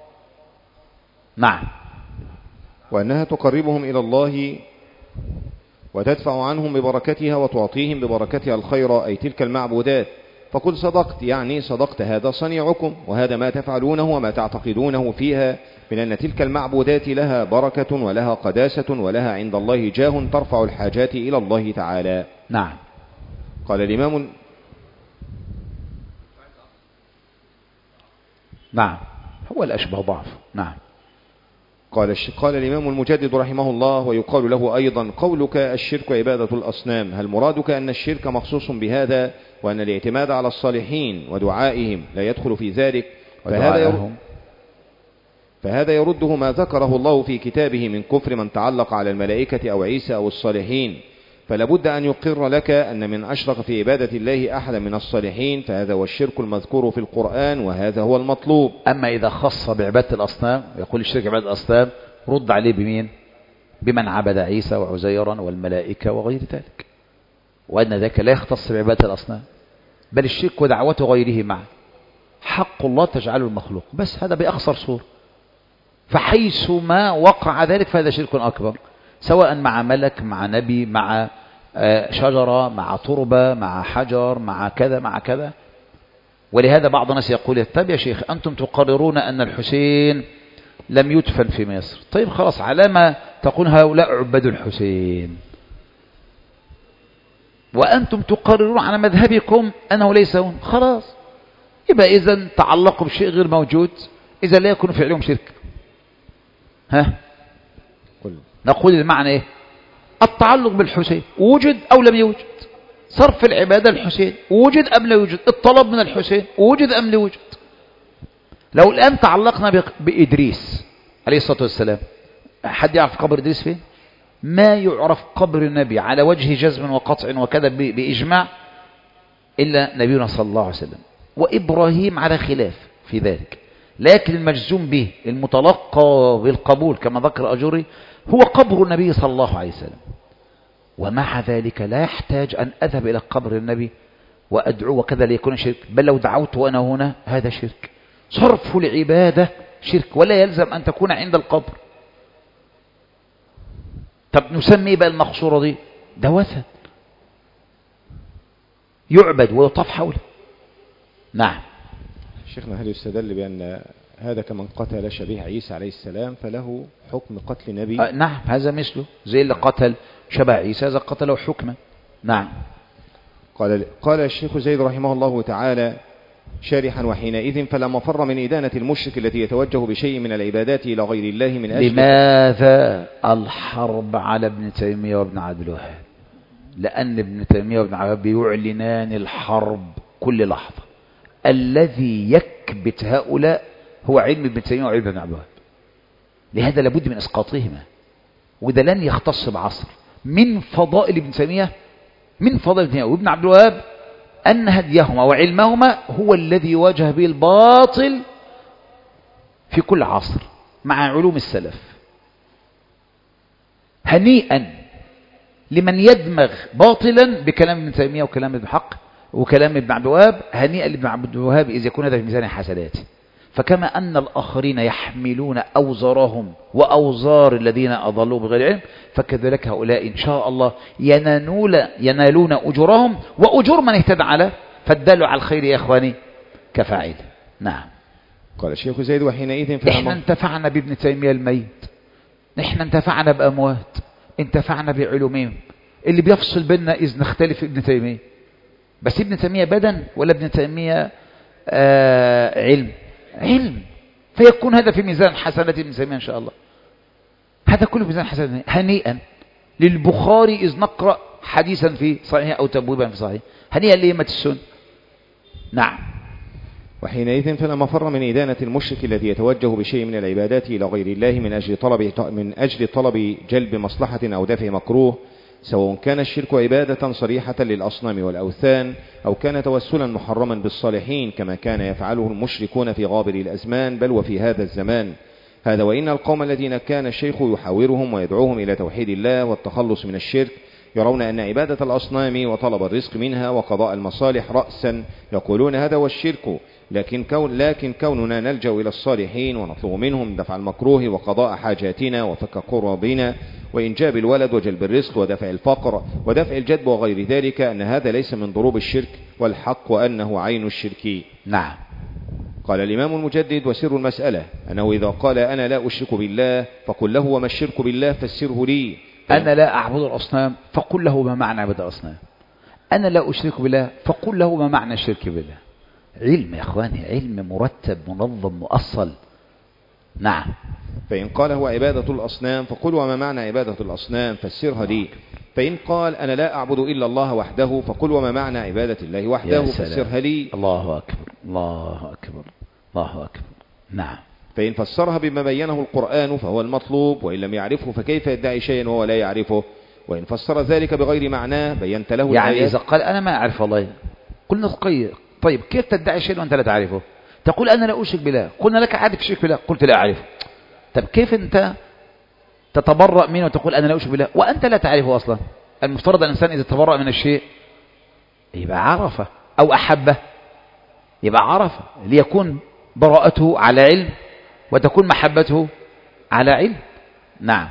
نعم. وأنها تقربهم إلى الله وتدفع عنهم ببركتها وتعطيهم ببركتها الخير، أي تلك المعبودات. فقل صدقت، يعني صدقت، هذا صنيعكم وهذا ما تفعلونه وما تعتقدونه فيها من أن تلك المعبودات لها بركة ولها قداسة ولها عند الله جاه ترفع الحاجات إلى الله تعالى. نعم. قال الإمام نعم، هو الأشبه ضعف. نعم. قال قال الإمام المجدد رحمه الله: ويقال له أيضا: قولك الشرك عبادة الأصنام، هل مرادك أن الشرك مخصوص بهذا وأن الاعتماد على الصالحين ودعائهم لا يدخل في ذلك؟ فهذا يرد فهذا يرده ما ذكره الله في كتابه من كفر من تعلق على الملائكة أو عيسى أو الصالحين، فلا بد أن يقر لك أن من أشرك في عبادة الله أحدا من الصالحين فهذا هو الشرك المذكور في القرآن وهذا هو المطلوب. أما إذا خص بعبادة الأصنام يقول الشرك عبادة الأصنام، رد عليه بمين؟ بمن عبد عيسى وعزيرا والملائكة وغير ذلك، وأن ذلك لا يختص بعبادة الأصنام، بل الشرك ودعوة غيره معه حق الله تجعله المخلوق، بس هذا بأخصر صورة. فحيث ما وقع ذلك فهذا شرك أكبر، سواء مع ملك مع نبي مع شجرة مع تربة مع حجر مع كذا مع كذا. ولهذا بعض الناس يقول: طيب يا شيخ أنتم تقررون أن الحسين لم يدفن في مصر، طيب خلاص، على ما تقول هؤلاء عباد الحسين، وأنتم تقررون على مذهبكم أنه ليس هون، خلاص يبقى إذن تعلقوا بشيء غير موجود إذا لا يكون فعلهم شرك. ها قل. نقول المعنى إيه؟ التعلق بالحسين وجد أو لم يوجد، صرف العبادة للحسين وجد أم لا يوجد، الطلب من الحسين وجد أم لا يوجد. لو الآن تعلقنا بإدريس عليه الصلاة والسلام، حد يعرف قبر إدريس فين؟ ما يعرف قبر النبي على وجه جزم وقطع وكذا بإجماع إلا نبينا صلى الله عليه وسلم، وإبراهيم على خلاف في ذلك، لكن المجزوم به المتلقى بالقبول كما ذكر أجوري هو قبر النبي صلى الله عليه وسلم. ومع ذلك لا يحتاج أن أذهب إلى قبر النبي وأدعو وكذا ليكون شرك، بل لو دعوت وأنا هنا هذا شرك. صرف العبادة شرك، ولا يلزم أن تكون عند القبر. طب نسمي بقى المقصورة دي ده وثن يعبد ويطاف حوله. نعم. شيخنا هل يستدل بأن هذا كمن قتل شبيه عيسى عليه السلام فله حكم قتل نبي؟ آه نعم، هذا مثله زي اللي قتل شبه عيسى، هذا قتله حكما. نعم. قال قال الشيخ زيد رحمه الله تعالى شارحا: وحينئذ فلا مفر من إدانة المشرك التي يتوجه بشيء من العبادات إلى غير الله من أجل. لماذا الحرب على ابن تيمية وابن عبد الوهاب؟ لأن ابن تيمية وابن عبد الوهاب يعلنان الحرب كل لحظة. الذي يكبت هؤلاء هو علم ابن تيمية وعلم ابن عبد الوهاب، لهذا لابد من إسقاطهما، وده لن يختص بعصر. من فضائل ابن تيمية من فضائل ابن تيمية وابن عبد الوهاب أن هديهما وعلمهما هو الذي واجه به الباطل في كل عصر مع علوم السلف. هنيئا لمن يدمغ باطلا بكلام ابن تيمية وكلام ابن حق وكلام ابن عبد الوهاب، هنيئا لابن عبد الوهاب إذا يكون هذا في ميزان حسناته. فكما أن الآخرين يحملون أوزارهم وأوزار الذين أضلوا بغير علم، فكذلك هؤلاء إن شاء الله ينالون, ينالون أجورهم وأجور من اهتدى على فالدال على الخير يا إخواني كفاعل. نعم. قال الشيخ زيد: وحينئذ إحنا انتفعنا بابن تيمية الميت، إحنا انتفعنا بأموات، انتفعنا بعلومهم. اللي بيفصل بيننا إذ نختلف ابن تيمية، بس ابن تيمية بدن ولا ابن تيمية آه علم؟ علم. فيكون هذا في ميزان حسنات ابن تيمية إن شاء الله، هذا كله في ميزان حسنات. هنيئا للبخاري إذ نقرأ حديثا في صحيح أو تبويبا في صحيح، هنيئا لأئمة السنة. نعم. وحينئذ فلا مفر من إدانة المشرك الذي يتوجه بشيء من العبادات إلى غير الله من أجل طلب من أجل طلب جلب مصلحة أو دفع مكروه، سواء كان الشرك عبادة صريحة للأصنام والأوثان أو كان توسلا محرما بالصالحين كما كان يفعله المشركون في غابر الأزمان بل وفي هذا الزمان. هذا وإن القوم الذين كان الشيخ يحاورهم ويدعوهم إلى توحيد الله والتخلص من الشرك يرون أن عبادة الأصنام وطلب الرزق منها وقضاء المصالح رأسا يقولون هذا هو الشرك، لكن, كون لكن كوننا نلجأ إلى الصالحين ونطلب منهم دفع المكروه وقضاء حاجاتنا وفك قرابنا وإنجاب الولد وجلب الرزق ودفع الفقر ودفع الجدب وغير ذلك، أن هذا ليس من ضروب الشرك والحق وأنه عين الشرك. نعم. قال الإمام المجدد: وسر المسألة أنه إذا قال أنا لا أشرك بالله فقل له وما الشرك بالله فسره لي. أنا لا أعبد الأصنام فقل له ما معنى عبد الأصنام. أنا لا أشرك بالله فقل له ما معنى الشرك بالله. علم يا أخواني، علم مرتب منظم مؤصل. نعم. فإن قال هو عبادة الأصنام فقل وما معنى عبادة الأصنام فسرها لي. فإن قال أنا لا أعبد إلا الله وحده فقل وما معنى عبادة الله وحده فسرها لي. الله أكبر الله أكبر الله أكبر. نعم. فإن فسرها بما بينه القرآن فهو المطلوب، وإن لم يعرفه فكيف يدعي شيئا وهو لا يعرفه؟ وإن فسر ذلك بغير معناه بينت له يعني الآيات. إذا قال أنا ما أعرف الله قلنا طيب كيف تدعي شيئا وأنت لا تعرفه؟ تقول أنا لا أشرك بالله، قلنا لك عارف الشرك بالله، قلت لا أعرفه. طب كيف أنت تتبرأ منه وتقول أنا لا أشرك بالله وأنت لا تعرفه أصلا؟ المفترض الإنسان إذا تبرأ من الشيء يبقى عرفه أو أحبه، يبقى عرفه ليكون براءته على علم وتكون محبته على علم. نعم.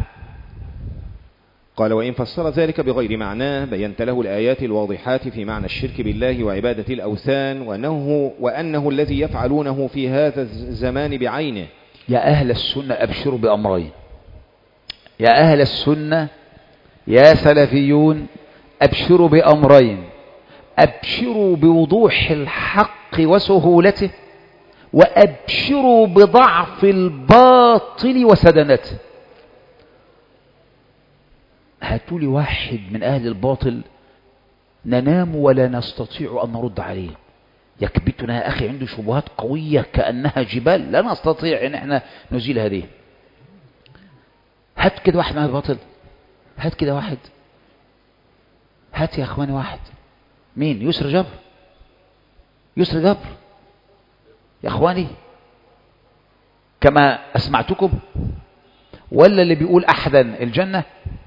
قال وإن فسر ذلك بغير معناه بينت له الآيات الواضحات في معنى الشرك بالله وعبادة الأوثان وأنه, وأنه الذي يفعلونه في هذا الزمان بعينه. يا أهل السنة أبشروا بأمرين، يا أهل السنة يا سلفيون أبشروا بأمرين: أبشروا بوضوح الحق وسهولته، وأبشروا بضعف الباطل وسدنته. هاتوا لي واحد من أهل الباطل ننام ولا نستطيع أن نرد عليه، يكبتنا يا أخي عنده شبهات قوية كأنها جبال لا نستطيع أن احنا نزيل هذه. هات كده واحد من الباطل، هات كده واحد، هات يا اخواني واحد. مين؟ يسر جبر، يسر جبر يا اخواني كما اسمعتكم، ولا اللي بيقول احدا الجنة،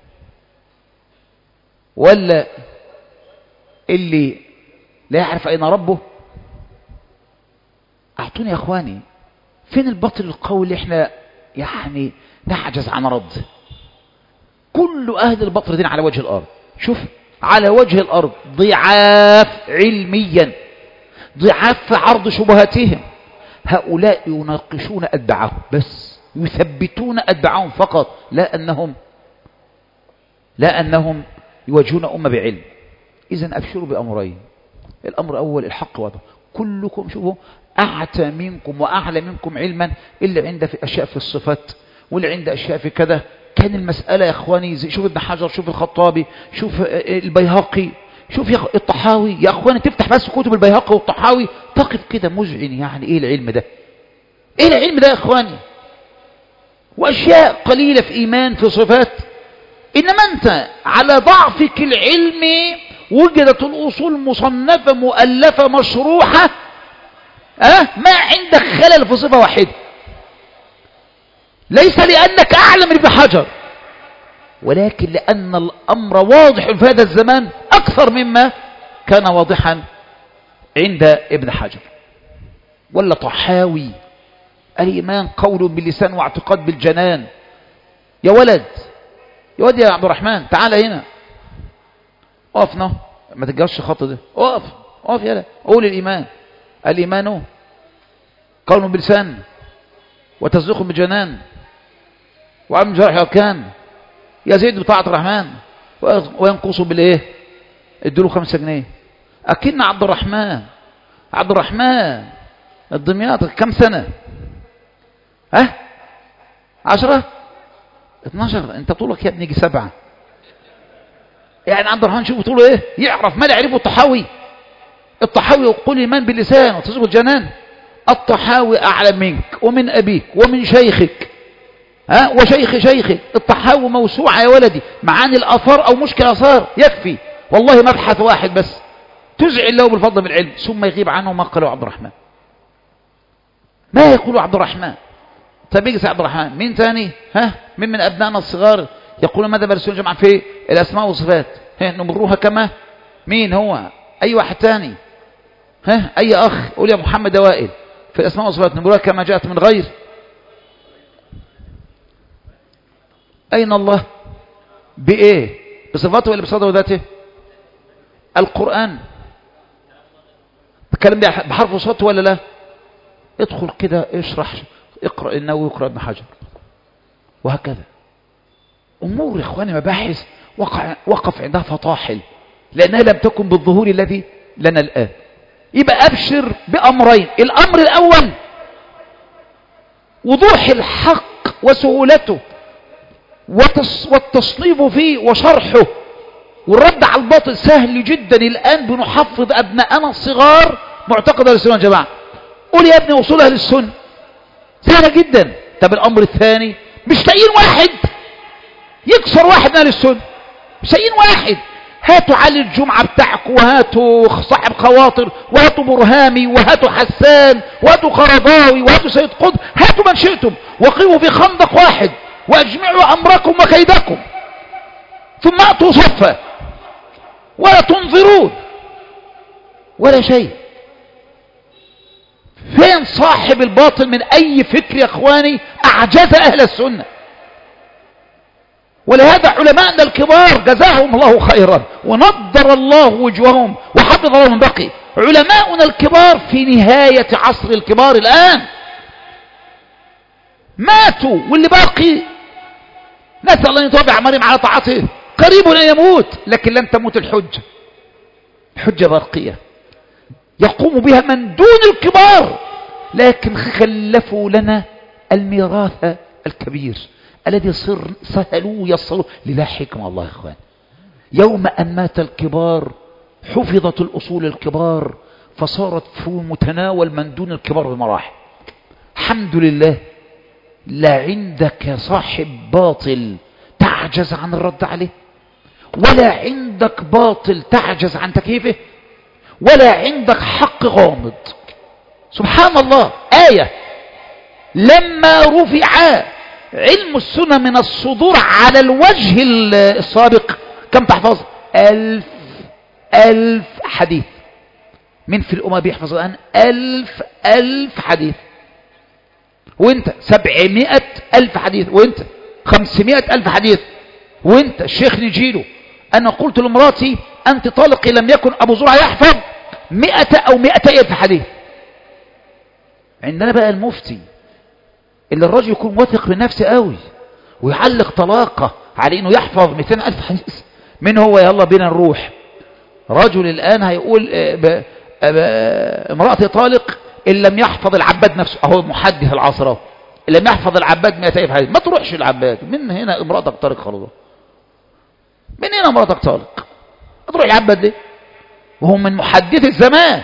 ولا اللي لا يعرف اين ربه؟ اعطوني يا اخواني فين الباطل القوي اللي احنا يعني نعجز عن رد؟ كل اهل الباطل دين على وجه الارض، شوف على وجه الارض ضعاف علميا، ضعاف في عرض شبهاتهم. هؤلاء يناقشون أتباعهم بس، يثبتون أتباعهم فقط، لا أنهم لا أنهم يواجهون أمة بعلم. إذن أبشروا بأمرين. الأمر الأول الحق واضح، كلكم شوفوا أعتى منكم وأعلى منكم علما، اللي عنده في أشياء في الصفات واللي عنده أشياء في كذا. كان المسألة يا إخواني، شوف ابن حجر، شوف الخطابي، شوف البيهقي، شوف يا الطحاوي. يا اخواني تفتح بس كتب البيهقي والطحاوي تقف كده مذعن، يعني ايه العلم ده؟ ايه العلم ده يا اخواني؟ واشياء قليلة في ايمان في صفات، انما انت على ضعفك العلمي وجدت الاصول مصنفة مؤلفة مشروحة، اه ما عندك خلل في صفة واحدة، ليس لانك اعلم من ابن حجر، ولكن لأن الأمر واضح في هذا الزمان أكثر مما كان واضحا عند ابن حجر. ولا طحاوي، الإيمان قول باللسان واعتقاد بالجنان. يا ولد يا ولد يا عبد الرحمن تعال هنا، اقفنا ما تجرش الخط ده، اقف اقف يلا، قول الإيمان. الإيمان قول باللسان وتصديق بالجنان وعمل جرح وكان يزيد بطاعة الرحمن وينقص بالايه؟ ادوا له خمسة جنيه. اكن عبد الرحمن عبد الرحمن الدمياط كم سنة؟ ها عشرة اتناشر، انت طولك يا ابني يجي سبعة. يعني عبد الرحمن شوف طوله ايه، يعرف ما لا يعرفه الطحاوي. الطحاوي يقول ايمان باللسان وتصديق الجنان. الطحاوي اعلم منك ومن ابيك ومن شيخك ها وشيخ شيخك. الطحاوي موسوعة يا ولدي، معاني الآثار أو مشكل آثار يكفي، والله مبحث واحد بس تزعل له بالفضل بالعلم، ثم يغيب عنه ما قاله عبد الرحمن، ما يقول عبد الرحمن. طيب يجلس عبد الرحمن، مين تاني؟ ها من من أبنائنا الصغار يقول ماذا برسول جمع في الأسماء والصفات؟ ها نمروها كما مين هو؟ أي واحد تاني؟ ها أي أخ قول يا محمد وائل في الأسماء والصفات نمروها كما جاءت من غير. أين الله؟ بإيه؟ بصفاته ولا بصفاته وذاته؟ القرآن تكلم بحرف وصوت ولا لا؟ ادخل كده اشرح، اقرأ النووي واقرأ ابن حجر، وهكذا. أمور يا إخواني مباحث وقع وقف عندها فطاحل، لأنها لم تكن بالظهور الذي لنا الآن. يبقى أبشر بأمرين. الأمر الأول وضوح الحق وسهولته والتصنيف فيه وشرحه والرد على الباطل سهل جدا. الآن بنحفظ أبناءنا الصغار معتقد أهل السنة والجماعة. قول يا ابني أصول أهل السنة سهلة جدا. طب الأمر الثاني مش لاقيين واحد يكسر واحد من أهل السنة، مش لاقيين واحد. هاتوا علي الجمعة بتاعكم، وهاتوا صاحب خواطر، وهاتوا برهامي، وهاتوا حسان، وهاتوا قرضاوي، وهاتوا سيد قطب، هاتوا من شئتم وقيموا في خندق واحد واجمعوا أمركم وكيدكم، ثم أتوا صفا ولا تنظرون ولا شيء. فين صاحب الباطل من أي فكر يا أخواني أعجز أهل السنة؟ ولهذا علماءنا الكبار جزاهم الله خيرا ونضر الله وجوههم وحفظ الله من بقي. علماؤنا الكبار في نهاية عصر الكبار الآن ماتوا، واللي باقي نسأل الله أن يتوب أعمارهم على طاعته، قريب أن يموت، لكن لم تموت الحجة. الحجة باقية يقوم بها من دون الكبار، لكن خلفوا لنا الميراث الكبير الذي صر سهلوا يصلوا. لله حكمة الله يا اخوان، يوم أن مات الكبار حفظت الأصول الكبار فصارت في متناول من دون الكبار بمراحل. الحمد لله لا عندك يا صاحب باطل تعجز عن الرد عليه، ولا عندك باطل تعجز عن تكييفه، ولا عندك حق غامض. سبحان الله، آية لما رفع علم السنة من الصدور على الوجه السابق كم تحفظ؟ ألف ألف حديث. من في الأمة بيحفظ الآن ألف ألف حديث، وانت سبعمائة ألف حديث، وانت خمسمائة ألف حديث، وانت الشيخ نجيله أنا قلت لامراتي أنت طالقي لم يكن أبو زرعة يحفظ مئة أو مئتي ألف حديث. عندنا بقى المفتي اللي الرجل يكون واثق من نفسه قوي ويعلق طلاقه على انه يحفظ مئتين ألف حديث. من هو؟ يلا بينا نروح. رجل الآن هيقول امرأتي طالق إن لم يحفظ العباد نفسه، اهو محدث العصر، إن لم يحفظ العباد مئتي ألف حديث. ما تروحش العباد، من هنا امرأتك طالق خلاص، من هنا امرأتك طالق. ما تروح العباد ليه؟ وهو من محدث الزمان.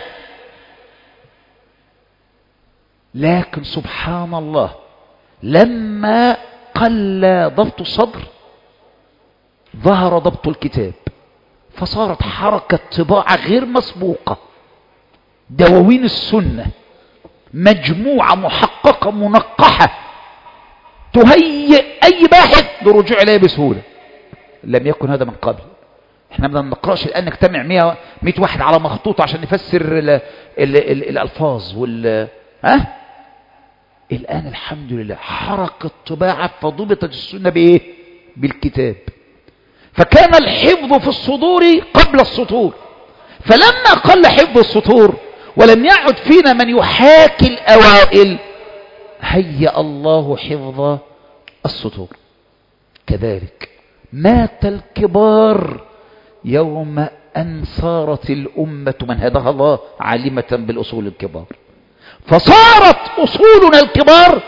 لكن سبحان الله لما قل ضبط الصدر ظهر ضبط الكتاب، فصارت حركة طباعة غير مسبوقة. دواوين السنة مجموعة محققة منقحة تهيئ أي باحث للرجوع إليها بسهولة. لم يكن هذا من قبل. احنا ما بنقراش الآن نجتمع مئة مئة واحد على مخطوط عشان نفسر ال ال ال الألفاظ وال ها. الآن الحمد لله حركة طباعة فضبطت السنة بإيه؟ بالكتاب. فكان الحفظ في الصدور قبل السطور، فلما قل حفظ السطور ولم يعد فينا من يحاكي الأوائل هيأ الله حفظ السطور. كذلك مات الكبار يوم أن صارت الأمة من هداها الله عالمة بالأصول الكبار، فصارت أصولنا الكبار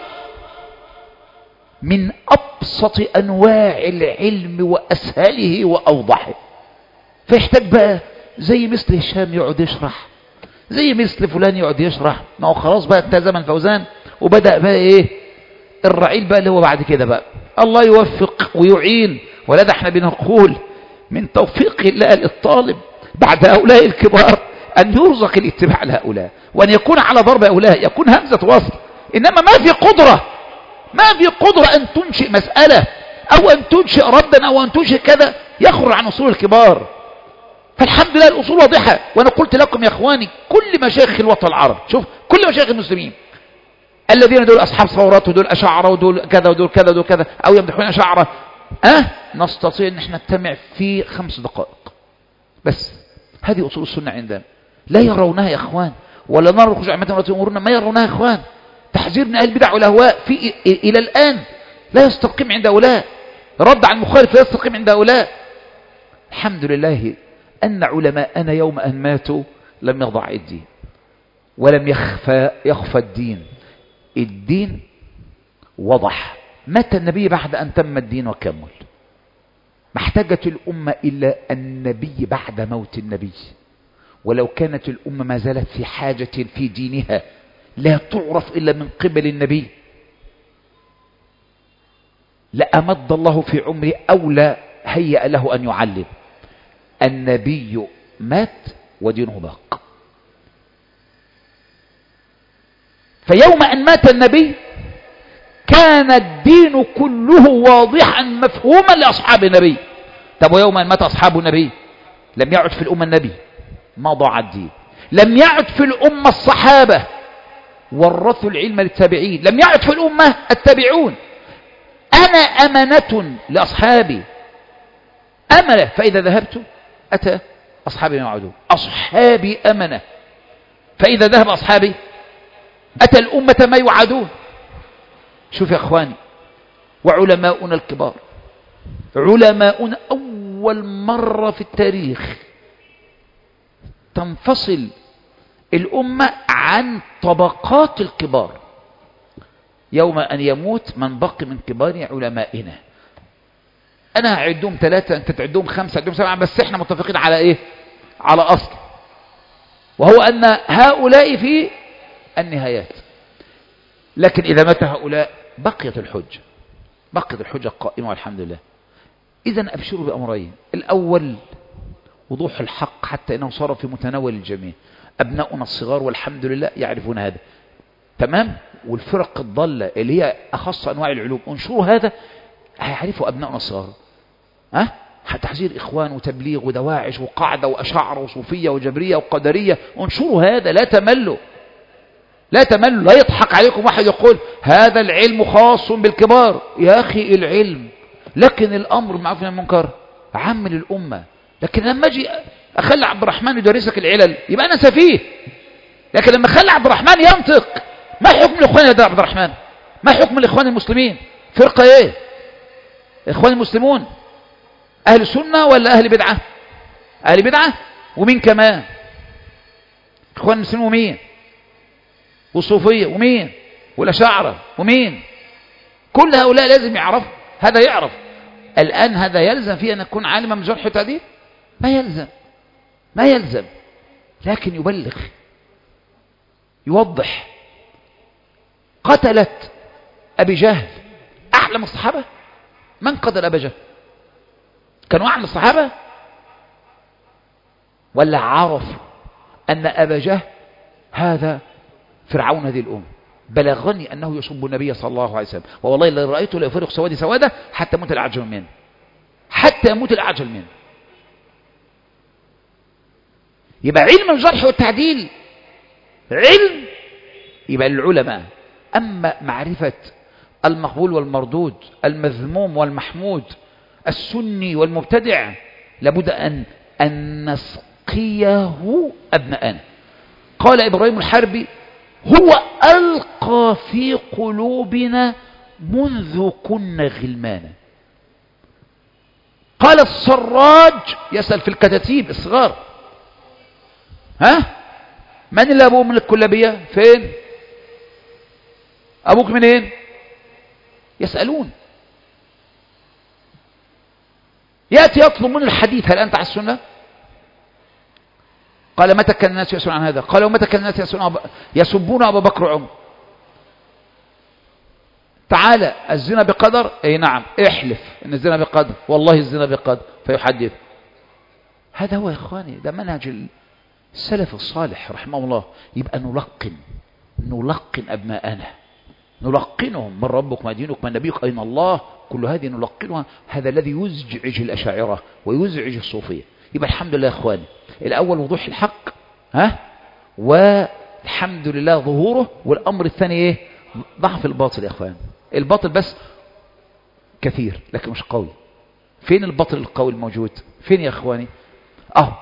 من أبسط أنواع العلم وأسهله وأوضحه. فيحتاج بقى زي مثل هشام يقعد يشرح، زي مثل فلان يقعد يشرح. ما هو خلاص بقى انتهى زمن فوزان وبدأ بقى ايه الرعيل بقى اللي هو بعد كده بقى. الله يوفق ويعين، ولا ده احنا بنقول من توفيق الله للطالب بعد هؤلاء الكبار أن يرزق الاتباع لهؤلاء، وأن يكون على ضرب هؤلاء، يكون همزة وصل. إنما ما في قدرة ما في قدرة أن تنشئ مسألة أو أن تنشئ ردا أو أن تنشئ كذا يخرج عن أصول الكبار. فالحمد لله الأصول واضحة. وأنا قلت لكم يا أخواني كل مشايخ الوطن العربي، شوف كل مشايخ المسلمين الذين دول أصحاب ثورات ودول أشاعرة ودول كذا ودول كذا ودول كذا أو يمدحون أشاعرة، أه نستطيع أن احنا نجتمع في خمس دقائق بس. هذه أصول السنة عندنا لا يرونها يا أخوان، ولا نرى الخشوع عامة ولا أمورنا ما يرونها يا أخوان. تحذير من أهل البدع والأهواء في إلى الآن لا يستقيم عند هؤلاء، رد على المخالف لا يستقيم عند هؤلاء. الحمد لله أن علماءنا يوم أن ماتوا لم يضع الدين ولم يخفى يخفى الدين. الدين وضح. مات النبي بعد أن تم الدين وكمل. ما احتاجت الأمة إلا النبي بعد موت النبي، ولو كانت الأمة ما زالت في حاجة في دينها لا تعرف إلا من قبل النبي لأمد الله في عمره أو لا هيأ له أن يعلم. النبي مات ودينه باق. فيوم أن مات النبي كان الدين كله واضحا مفهوما لأصحاب النبي. طب ويوم أن مات أصحاب النبي لم يعد في الأمة النبي، ما ضاع الدين. لم يعد في الأمة الصحابة ورثوا العلم للتابعين، لم يعد في الأمة التابعون. أنا أمانة لأصحابي، أمنة، فإذا ذهبت أتى أصحابي ما يعودون. أصحابي أمنة، فإذا ذهب أصحابي أتى الأمة ما يوعدون. شوف يا أخواني، وعلماؤنا الكبار، علماؤنا أول مرة في التاريخ تنفصل الأمة عن طبقات الكبار. يوم أن يموت من بقي من كبار علمائنا، أنا أعدهم ثلاثة، أنت تعدهم خمسة، تعدهم سبعة، بس إحنا متفقين على إيه؟ على أصل، وهو أن هؤلاء في النهايات. لكن إذا مات هؤلاء بقيت الحجة بقيت الحجة قائمة والحمد لله. إذن أبشروا بأمرين: الأول وضوح الحق حتى إنه صار في متناول الجميع، أبناؤنا الصغار والحمد لله يعرفون هذا تمام، والفرق الضالة اللي هي أخص أنواع العلوم انشروا هذا هيعرفوا أبناؤنا الصغار. ها تحذير إخوان وتبليغ ودواعش وقاعدة وأشاعرة وصوفية وجبرية وقدرية، انشروا هذا، لا تملوا لا تملوا. لا يضحك عليكم واحد يقول هذا العلم خاص بالكبار، يا أخي العلم لكن الأمر معروف عن المنكر عام للأمة. لكن لما أجي أخلي عبد الرحمن يدرسك العلل يبقى أنا سفيه، لكن لما أخلي عبد الرحمن ينطق، ما حكم الإخوان يا عبد الرحمن؟ ما حكم الإخوان المسلمين؟ فرقة إيه؟ إخوان المسلمون أهل سنة ولا أهل بدعة؟ أهل بدعة. ومين كمان؟ إخوان المسلمين ومين؟ والصوفية ومين؟ والأشاعرة ومين؟ كل هؤلاء لازم يعرف هذا، يعرف. الآن هذا يلزم فيه أن يكون عالما من جرح وتعديل؟ ما يلزم ما يلزم لكن يبلغ يوضح. قتلت أبي جهل أحلى من الصحابة؟ من قتل أبي جهل؟ كانوا أعلى الصحابة ولا عرفوا أن أبا جهل هذا فرعون هذه الأمة؟ بلغني أنه يسب النبي صلى الله عليه وسلم، والله اللي رأيته لا يفرق سوادي سوادة حتى يموت الأعجل منه، حتى يموت الأعجل منه. يبقى علم الجرح والتعديل علم يبقى للعلماء. أما معرفة المقبول والمردود، المذموم والمحمود، السني والمبتدع، لابد أن أن نسقيه أبناءنا. قال إبراهيم الحربي: هو ألقى في قلوبنا منذ كنا غلمانا. قال السراج يسأل في الكتاتيب الصغار: ها من اللي أبوه من الكلابية؟ فين أبوك منين؟ يسألون. يأتي يطلب من الحديث: هل أنت على السنة؟ قال: متى كان الناس يسألون عن هذا؟ قال: ومتى كان الناس يسألون أب... يسبون أبا بكر وعمر؟ تعالى الزنا بقدر؟ اي نعم. احلف ان الزنا بقدر، والله الزنا بقدر، فيحدث. هذا هو يا اخواني، ده منهج السلف الصالح رحمه الله. يبقى نلقن نلقن أبناءنا، نلقنهم: من ربك ما دينك ما نبيك أين الله. كل هذه نلقنها. هذا الذي يزعج الأشاعرة ويزعج الصوفية. يبقى الحمد لله يا اخواني، الأول وضوح الحق، ها والحمد لله ظهوره. والأمر الثاني ايه؟ ضعف الباطل يا اخوان. الباطل بس كثير لكن مش قوي. فين الباطل القوي الموجود؟ فين يا اخواني؟ اه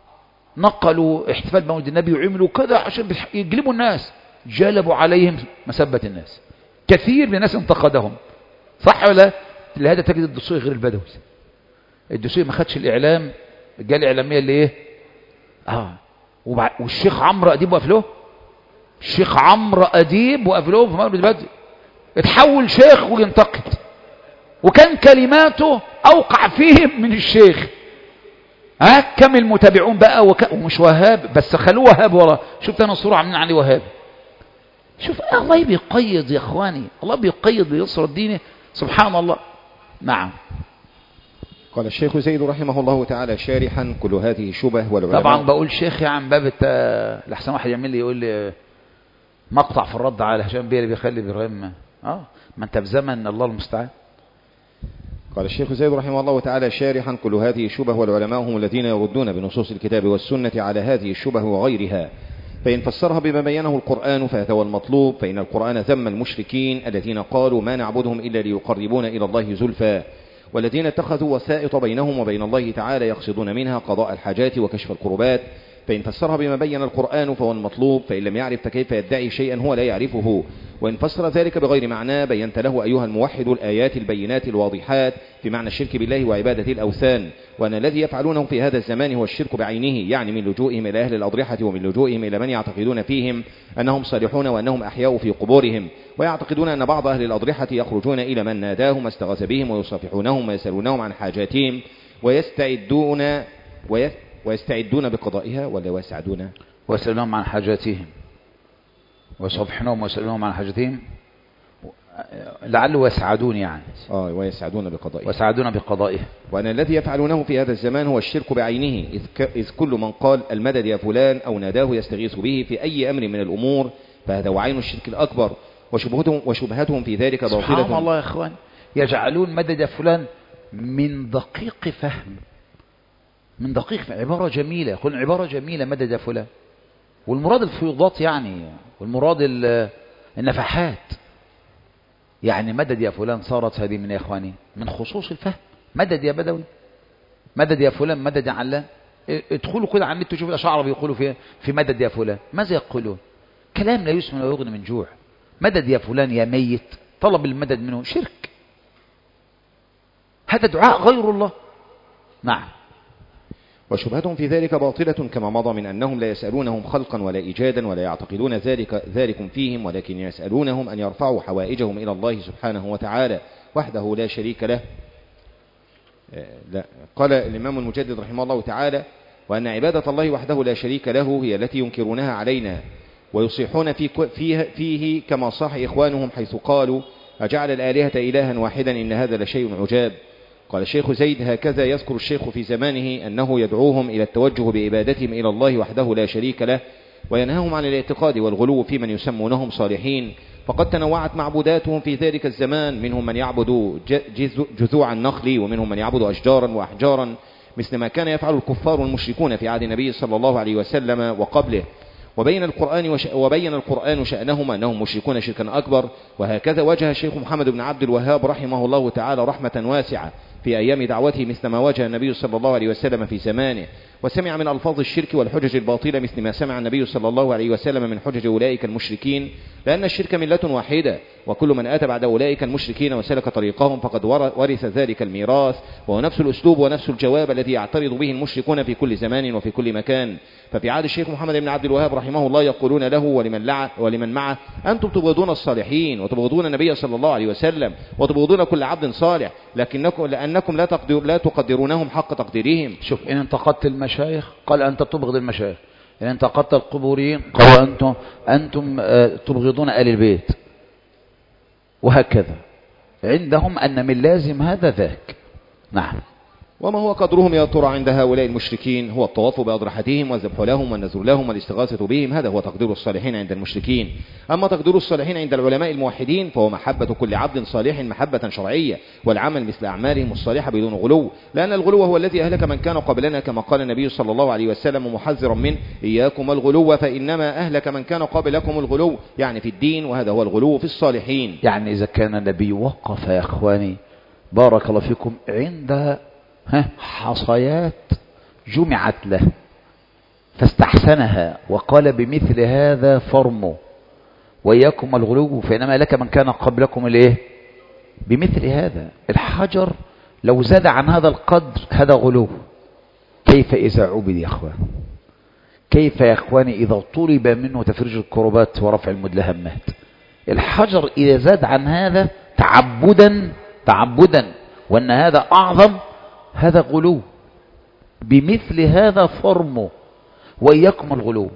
نقلوا احتفال بمولد النبي وعملوا كذا عشان يجلبوا الناس، جلبوا عليهم مسبة الناس. كثير من الناس انتقدهم، صح ولا؟ لهذا تجد الدسوقي غير البدوي. الدسوقي ما خدش الاعلام الجالية الاعلاميه اللي ايه؟ اه والشيخ عمرو اديب وقف له. الشيخ عمرو اديب وقف له في مولد البدوي، اتحول شيخ وينتقد، وكان كلماته اوقع فيهم من الشيخ. ها كم المتابعون بقى وك... ومش وهاب بس خلوه وهاب ورا. شفت انا صورة عاملين عليه وهاب. شوف الله بيقيد يا اخواني، الله بيقيد ليصر الدين سبحان الله. نعم. قال الشيخ زيد رحمه الله تعالى شارحا: كل هذه شبه والعلماء. طبعا بقول شيخ عن باب الت... لحسن واحد يعمل لي يقول لي مقطع في الرد على هشام بيه اللي بيخلي ابراهيم اه ما انت في زمن الله المستعان. قال الشيخ زيد رحمه الله تعالى شارحا: كل هذه الشبه والعلماء هم الذين يردون بنصوص الكتاب والسنة على هذه الشبه وغيرها، فإن فسرها بما بينه القرآن فهذا هو المطلوب. فإن القرآن ذم المشركين الذين قالوا ما نعبدهم إلا ليقربونا إلى الله زلفى، والذين اتخذوا وسائط بينهم وبين الله تعالى يقصدون منها قضاء الحاجات وكشف الكربات. فإن فسرها بما بين القرآن فهو المطلوب، فإن لم يعرف فكيف يدعي شيئا هو لا يعرفه. وإن فسر ذلك بغير معناه بينت له أيها الموحد الآيات البينات الواضحات في معنى الشرك بالله وعبادة الأوثان، وأن الذي يفعلونه في هذا الزمان هو الشرك بعينه، يعني من لجوئهم إلى أهل الأضرحة ومن لجوئهم إلى من يعتقدون فيهم أنهم صالحون وأنهم أحياء في قبورهم، ويعتقدون أن بعض أهل الأضرحة يخرجون إلى من ناداهم واستغاث بهم ويصافحونهم ويسألونهم عن حاجاتهم ويستعدون ويس ويستعدون بقضائها ولا ويسعدون ويسألونهم عن حاجاتهم ويصافحونهم ويسألونهم عن حاجاتهم. لعله يسعدون يعني آه ويسعدون بقضائه ويسعدون بقضائه. وأن الذي يفعلونه في هذا الزمان هو الشرك بعينه، إذ, ك... إذ كل من قال المدد يا فلان أو ناداه يستغيث به في أي أمر من الأمور فهذا وعين الشرك الأكبر، وشبهتهم, وشبهتهم في ذلك باطلة. سبحان الله يا إخوان، يجعلون مدد يا فلان من دقيق فهم، من دقيق فهم. عبارة جميلة، يقول عبارة جميلة مدد يا فلان، والمراد الفيوضات يعني، والمراد النفحات يعني. مدد يا فلان صارت هذه من يا إخواني من خصوص الفهم. مدد يا بدوي، مدد يا فلان، مدد يا علان. ادخلوا كده على النت تشوفوا الأشاعرة بيقولوا في في مدد يا فلان، ماذا يقولون؟ كلام لا يسمن ولا يغني من جوع. مدد يا فلان يا ميت، طلب المدد منه شرك، هذا دعاء غير الله. نعم. وشبهتهم في ذلك باطلة كما مضى من أنهم لا يسألونهم خلقا ولا إيجادا ولا يعتقدون ذلك ذلك فيهم، ولكن يسألونهم أن يرفعوا حوائجهم إلى الله سبحانه وتعالى وحده لا شريك له. لا. قال الإمام المجدد رحمه الله تعالى: وأن عبادة الله وحده لا شريك له هي التي ينكرونها علينا ويصيحون في فيه, فيه كما صاح إخوانهم حيث قالوا: أجعل الآلهة إلها واحدا إن هذا لشيء عجاب. قال الشيخ زيد: هكذا يذكر الشيخ في زمانه أنه يدعوهم إلى التوجه بإبادتهم إلى الله وحده لا شريك له، وينهاهم عن الاعتقاد والغلو في من يسمونهم صالحين، فقد تنوعت معبوداتهم في ذلك الزمان، منهم من يعبد جذوع النخل، ومنهم من يعبد أشجارا وأحجارا مثل ما كان يفعل الكفار والمشركون في عهد النبي صلى الله عليه وسلم وقبله. وبين القرآن, وش... وبين القرآن شأنهم أنهم مشركون شركا أكبر. وهكذا وجه الشيخ محمد بن عبد الوهاب رحمه الله تعالى رحمة واسعة في أيام دعوته مثل ما واجه النبي صلى الله عليه وسلم في زمانه، وسمع من ألفاظ الشرك والحجج الباطلة مثل ما سمع النبي صلى الله عليه وسلم من حجج أولئك المشركين، لأن الشرك ملة واحدة، وكل من أتى بعد أولئك المشركين وسلك طريقهم فقد ورث ذلك الميراث. وهو نفس الأسلوب ونفس الجواب الذي يعترض به المشركون في كل زمان وفي كل مكان. ففي عهد الشيخ محمد بن عبد الوهاب رحمه الله يقولون له ولمن, لع ولمن معه: أنتم تبغضون الصالحين وتبغضون النبي صلى الله عليه وسلم وتبغضون كل عبد صالح، لكنكم لأنكم لا, تقدر لا تقدرونهم حق تقديرهم. شوف، إن انتقدت المشايخ قال أنت تبغض المشايخ، إن انتقدت القبوريين قال أنتم, أنتم تبغضون آل البيت، وهكذا عندهم أن من لازم هذا ذاك. نعم. وما هو قدرهم يا ترى عند هؤلاء المشركين؟ هو الطواف بأضرحتهم والذبح لهم والنذر لهم والاستغاثة بهم، هذا هو تقدير الصالحين عند المشركين. أما تقدير الصالحين عند العلماء الموحدين فهو محبة كل عبد صالح محبة شرعية، والعمل مثل أعمالهم الصالحة بدون غلو، لأن الغلو هو الذي أهلك من كان قبلنا، كما قال النبي صلى الله عليه وسلم محذرا منه: إياكم الغلو فإنما أهلك من كان قبلكم الغلو، يعني في الدين، وهذا هو الغلو في الصالحين. يعني إذا كان النبي وقف يا إخواني بارك الله فيكم عند حصيات جمعت له فاستحسنها وقال: بمثل هذا فرموا وإياكم الغلو فإنما لك من كان قبلكم الايه. بمثل هذا الحجر لو زاد عن هذا القدر هذا غلو. كيف إذا عبد يا أخوان؟ كيف يا أخواني إذا طلب منه تفريج الكربات ورفع المدلهمات؟ الحجر إذا زاد عن هذا تعبدا تعبدا وأن هذا أعظم، هذا غلو. بمثل هذا فرموا وإياكم الغلو.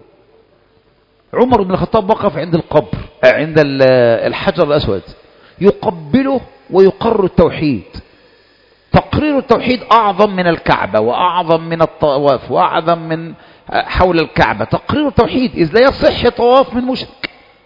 عمر بن الخطاب وقف عند القبر عند الحجر الأسود يقبله ويقر التوحيد. تقرير التوحيد أعظم من الكعبة وأعظم من الطواف وأعظم من حول الكعبة. تقرير التوحيد، إذ لا يصح طواف من مشرك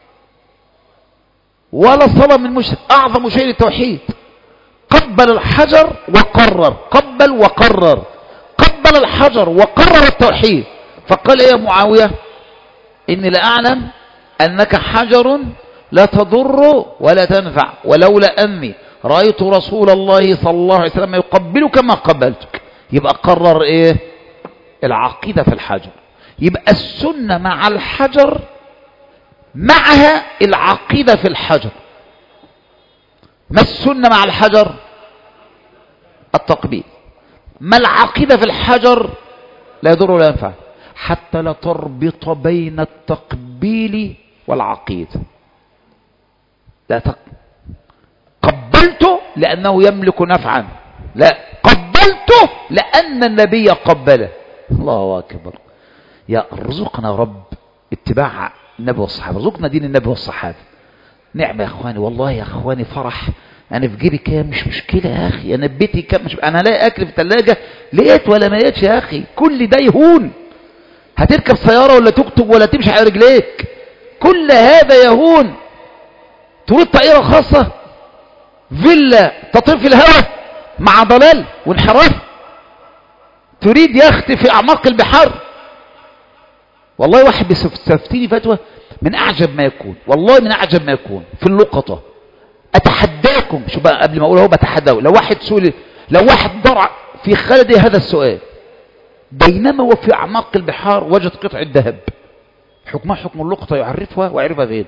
ولا صلاة من مشرك، أعظم شيء التوحيد. قبل الحجر وقرر، قبل وقرر، قبل الحجر وقرر التوحيد. فقال يا معاوية: إني لأعلم أنك حجر لا تضر ولا تنفع، ولولا أني رأيت رسول الله صلى الله عليه وسلم يقبلك ما قبلتك. يبقى قرر إيه؟ العقيدة في الحجر. يبقى السنة مع الحجر معها العقيدة في الحجر. ما السنة مع الحجر؟ التقبيل. ما العقيدة في الحجر؟ لا يضر ولا ينفع، حتى لا تربط بين التقبيل والعقيدة. لا تق... قبلته لأنه يملك نفعا، لا، قبلته لأن النبي قبله. الله أكبر. يا ارزقنا رب اتباع النبي والصحابة، ارزقنا دين النبي والصحابة. نعمة يا اخواني، والله يا اخواني فرح. انا في جيبي كام مش مشكلة يا اخي، انا في بيتي كام مش، انا لاقي اكل في الثلاجة لقيت ولا ما لقيتش يا اخي، كل ده يهون. هتركب سيارة ولا تكتب ولا تمشي على رجليك، كل هذا يهون. تريد طائرة خاصة، فيلا تطير في الهواء مع ضلال وانحراف، تريد يخت في اعماق البحار. والله واحد بيستفتيني فتوى من اعجب ما يكون، والله من اعجب ما يكون في اللقطة. اتحداكم، شو بقى قبل ما اقول اهو بتحداه، لو واحد سئل، لو واحد ضرع في خلده هذا السؤال، بينما هو في اعماق البحار وجد قطعة ذهب، حكمها حكم اللقطة يعرفها ويعرفها غير،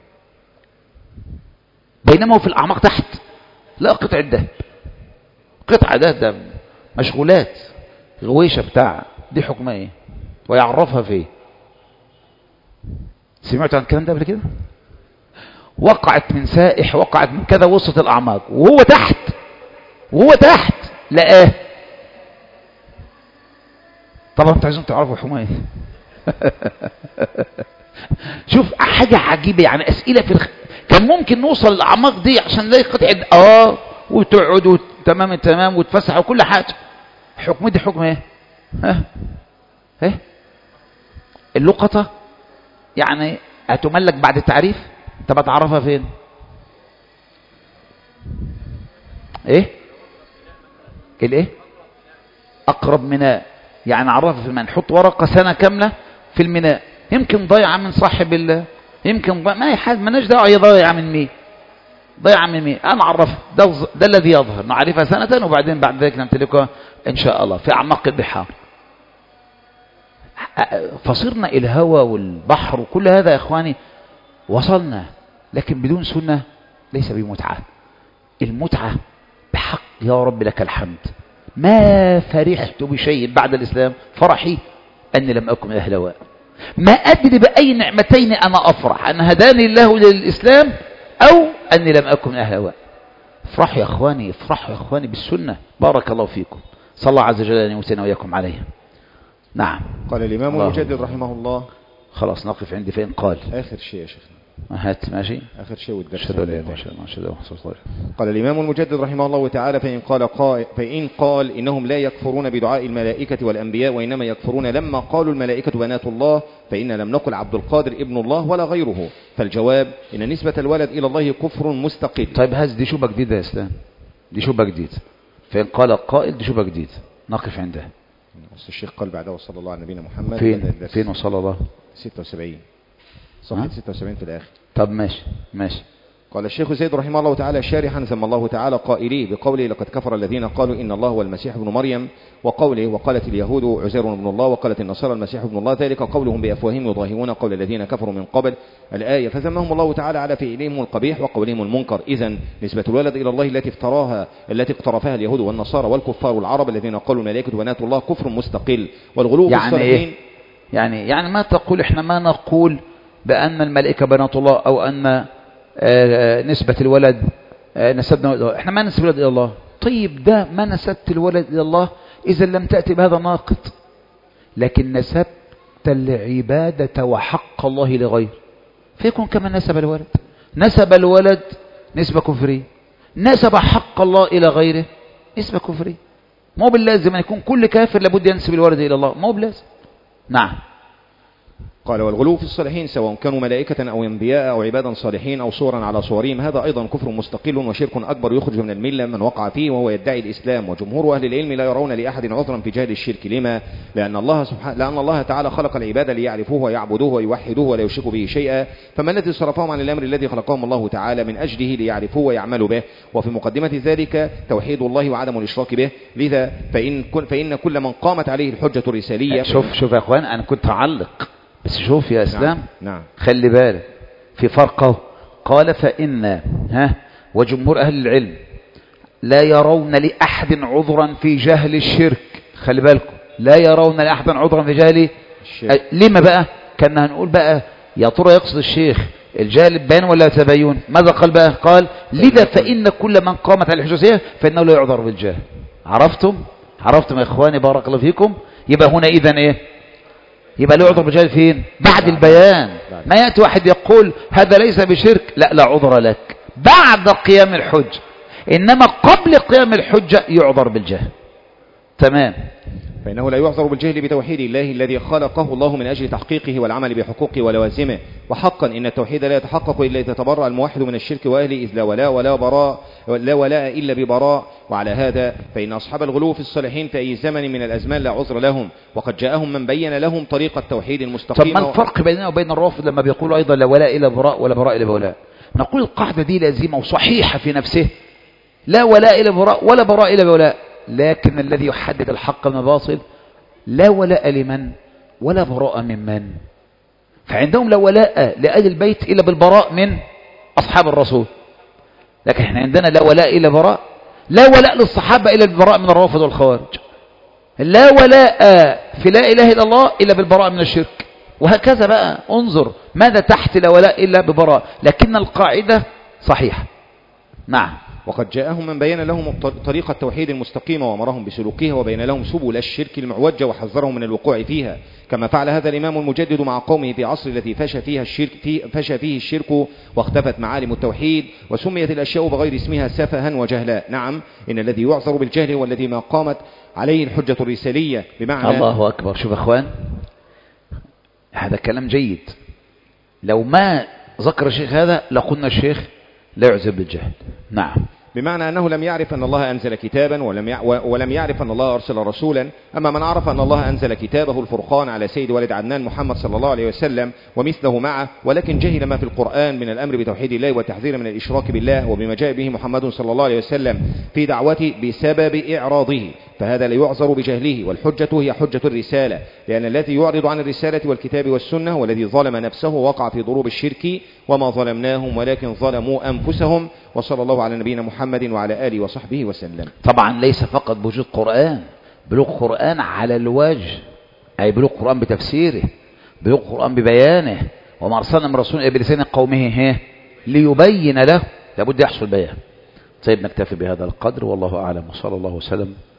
بينما هو في الاعماق تحت لا قطعة ذهب، قطعة ده ده مشغولات غويشة بتاع دي، حكمها ايه ويعرفها فيه. سمعت عن الكلام ده قبل كده؟ وقعت من سائح، وقعت من كذا، وسط الاعماق، وهو تحت وهو تحت لقاه. طبعا انتوا عايزين تعرفوا حكمها ايه. شوف حاجة عجيبة يعني، اسئلة في الخ... كان ممكن نوصل للاعماق دي عشان نلاقي قطعة اه وتقعدوا تمام تمام وتفسحوا وكل حاجة. حكم دي حكم ايه؟ ها ايه اللقطة يعني هتملك بعد التعريف. طب هتعرفها فين؟ ايه الايه اقرب ميناء، يعني عرفها في الميناء، نحط ورقة سنة كاملة في الميناء، يمكن ضيعة من صاحب الله، يمكن ضيعة ما حد مالناش دعوة، هي ضيعة من مين، ضيعة من مين، انا اعرفها، ده, ده الذي يظهر، نعرفها سنة وبعدين بعد ذلك نمتلكها ان شاء الله في اعماق البحار. فصرنا الهوى والبحر وكل هذا يا اخواني وصلنا، لكن بدون سنة ليس بمتعة. المتعة بحق يا رب لك الحمد. ما فرحت بشيء بعد الإسلام فرحي أني لم أكن أهل هواء. ما أدري بأي نعمتين أنا أفرح، أن هداني الله للإسلام أو أني لم أكن أهل هواء. افرحوا يا أخواني، افرحوا يا أخواني بالسنة. بارك الله فيكم، صلى الله عز وجل أن يمتنا وإياكم عليها. نعم. قال الإمام المجدد رحمه الله. خلاص نقف عندي فين قال آخر شيء يا شيخنا، هات ماشي آخر شيء والدرس. شهد لا ما شاء الله ما شاء الله. قال الإمام المجدد رحمه الله تعالى: فإن قال قائل فإن قال إنهم لا يكفرون بدعاء الملائكة والأنبياء، وإنما يكفرون لما قالوا الملائكة بنات الله، فإن لم نقل عبد القادر ابن الله ولا غيره. فالجواب إن نسبة الولد إلى الله كفر مستقل. طيب هذه دي شوبة جديدة يا إسلام، دي شوبة جديدة. فإن قال القائل دي شوبة جديدة نقف عندها. الشيخ قال بعده وصلى الله على نبينا محمد. فين فين وصلى الله؟ ستة وسبعين صفحة ستة وسبعين في الآخر. طب ماشي ماشي. قال الشيخ زيد رحمه الله تعالى شارحا ذم الله تعالى قائليه بقوله: لقد كفر الذين قالوا إن الله هو المسيح ابن مريم، وقوله: وقالت اليهود عزير ابن الله، وقالت النصارى المسيح ابن الله، ذلك قولهم بأفواههم يضاهئون قول الذين كفروا من قبل الآية. فذمهم الله تعالى على فعلهم القبيح وقولهم المنكر. إذن نسبة الولد إلى الله التي افتراها التي اقترفها اليهود والنصارى والكفار والعرب الذين قالوا الملائكة بنات الله كفر مستقل. والغلو يعني بالصالحين إيه؟ يعني يعني ما تقول إحنا ما نقول بأن الملائكة بنات الله أو أن آه نسبة الولد آه نسبنا، احنا ما نسب الولد إلى الله. طيب ده ما نسبت الولد إلى الله إذا لم تأتي بهذا ناقض، لكن نسبت العبادة وحق الله لغير، فيكون كما نسب الولد. نسب الولد نسبة كفرية، نسب حق الله إلى غيره نسبة كفرية. مو باللازم أن يكون كل كافر لابد ينسب الولد إلى الله، مو باللازم. نعم. قال: والغلو في الصالحين سواء كانوا ملائكة أو أنبياء أو عبادا صالحين أو صورا على صورهم، هذا أيضا كفر مستقل وشرك أكبر يخرج من الملة من وقع فيه وهو يدعي الإسلام. وجمهور أهل العلم لا يرون لأحد عذرا في جهل الشرك. لما؟ لأن الله سبحانه لأن الله تعالى خلق العباد ليعرفوه ويعبدوه ويوحدوه ولا يشركوا به شيئا، فما الذي صرفهم عن الأمر الذي خلقهم الله تعالى من أجله ليعرفوه ويعملوا به؟ وفي مقدمة ذلك توحيد الله وعدم الإشراك به. لذا فإن فإن كل من قامت عليه الحجة الرسالية. شوف شوف يا أخوان، أنا كنت أعلق بس شوف يا إسلام. نعم. نعم. خلي بالك في فرقه. قال فإن ها وجمهور أهل العلم لا يرون لأحد عذرا في جهل الشرك. خلي بالكم، لا يرون لأحد عذرا في جهل الشرك. لما بقى؟ كنا هنقول بقى يا ترى يقصد الشيخ الجهل بيان ولا تبين؟ ماذا قال بقى؟ قال لذا فإن كل من قامت على الحجة فإنه لا يعذر بالجهل. عرفتم؟ عرفتم يا إخواني بارك الله فيكم؟ يبقى هنا إذن إيه؟ يبقى لا يعذر بالجهل فين؟ بعد البيان. ما يأتي واحد يقول هذا ليس بشرك، لا لا عذر لك بعد قيام الحجة، إنما قبل قيام الحجة يعذر بالجهل. تمام. فإنه لا يعذر بالجهل بتوحيد الله الذي خلقه الله من أجل تحقيقه والعمل بحقوقه ولوازمه. وحقا إن التوحيد لا يتحقق إلا إذا تبرأ الموحد من الشرك وأهله، إذ لا ولاء ولا براء لا ولاء إلا ببراء. وعلى هذا فإن أصحاب الغلو في الصالحين في أي زمن من الأزمان لا عذر لهم، وقد جاءهم من بين لهم طريق التوحيد المستقيم. طب ما الفرق بيننا وبين الرافض لما بيقولوا أيضا لا ولاء إلا براء ولا براء إلا بولاء؟ نقول القاعدة دي لازمة وصحيحة في نفسه، لا ولاء إلا براء ولا براء إلا بولاء، لكن الذي يحدد الحق من الباطل لا ولاء لمن ولا براء ممن. فعندهم لا ولاء لأهل البيت إلا بالبراء من أصحاب الرسول، لكن احنا عندنا لا ولاء إلا براء، لا ولاء للصحابة إلا بالبراء من الرافض والخوارج، لا ولاء في لا إله إلا الله إلا بالبراء من الشرك، وهكذا بقى. انظر ماذا تحت لا ولاء إلا ببراء، لكن القاعدة صحيحة. نعم. وقد جاءهم من بين لهم طريق التوحيد المستقيمة وأمرهم بسلوكها، وبين لهم سبل الشرك المعوجة وحذرهم من الوقوع فيها، كما فعل هذا الإمام المجدد مع قومه في عصر التي فشى فيها الشرك في فشى فيه الشرك واختفت معالم التوحيد، وسميت الأشياء بغير اسمها سفها وجهلا. نعم، إن الذي يعذر بالجهل هو الذي ما قامت عليه الحجة الرسالية، بمعنى الله أكبر. شوف أخوان، هذا كلام جيد. لو ما ذكر الشيخ هذا لقلنا الشيخ لا يعذر بالجهل. نعم. بمعنى أنه لم يعرف أن الله أنزل كتابا ولم ولم يعرف أن الله أرسل رسولا. أما من عرف أن الله أنزل كتابه الفرقان على سيد ولد عدنان محمد صلى الله عليه وسلم ومثله معه، ولكن جهل ما في القرآن من الأمر بتوحيد الله والتحذير من الإشراك بالله وبما جاء به محمد صلى الله عليه وسلم في دعوته بسبب إعراضه، فهذا لا يعذر بجهله. والحجة هي حجة الرسالة، لأن الذي يعرض عن الرسالة والكتاب والسنة والذي ظلم نفسه وقع في ضروب الشرك، وما ظلمناهم ولكن ظلموا أنفسهم. وصلى الله على نبينا محمد وعلى آله وصحبه وسلم. طبعا ليس فقط بوجود قرآن، بلوغ قرآن على الوجه، أي بلوغ قرآن بتفسيره، بلوغ قرآن ببيانه، وما أرسلنا من رسول بلسان قومه ليبين له، لابد يحصل بيان. طيب نكتفي بهذا القدر، والله أعلم، وصلى الله وسلم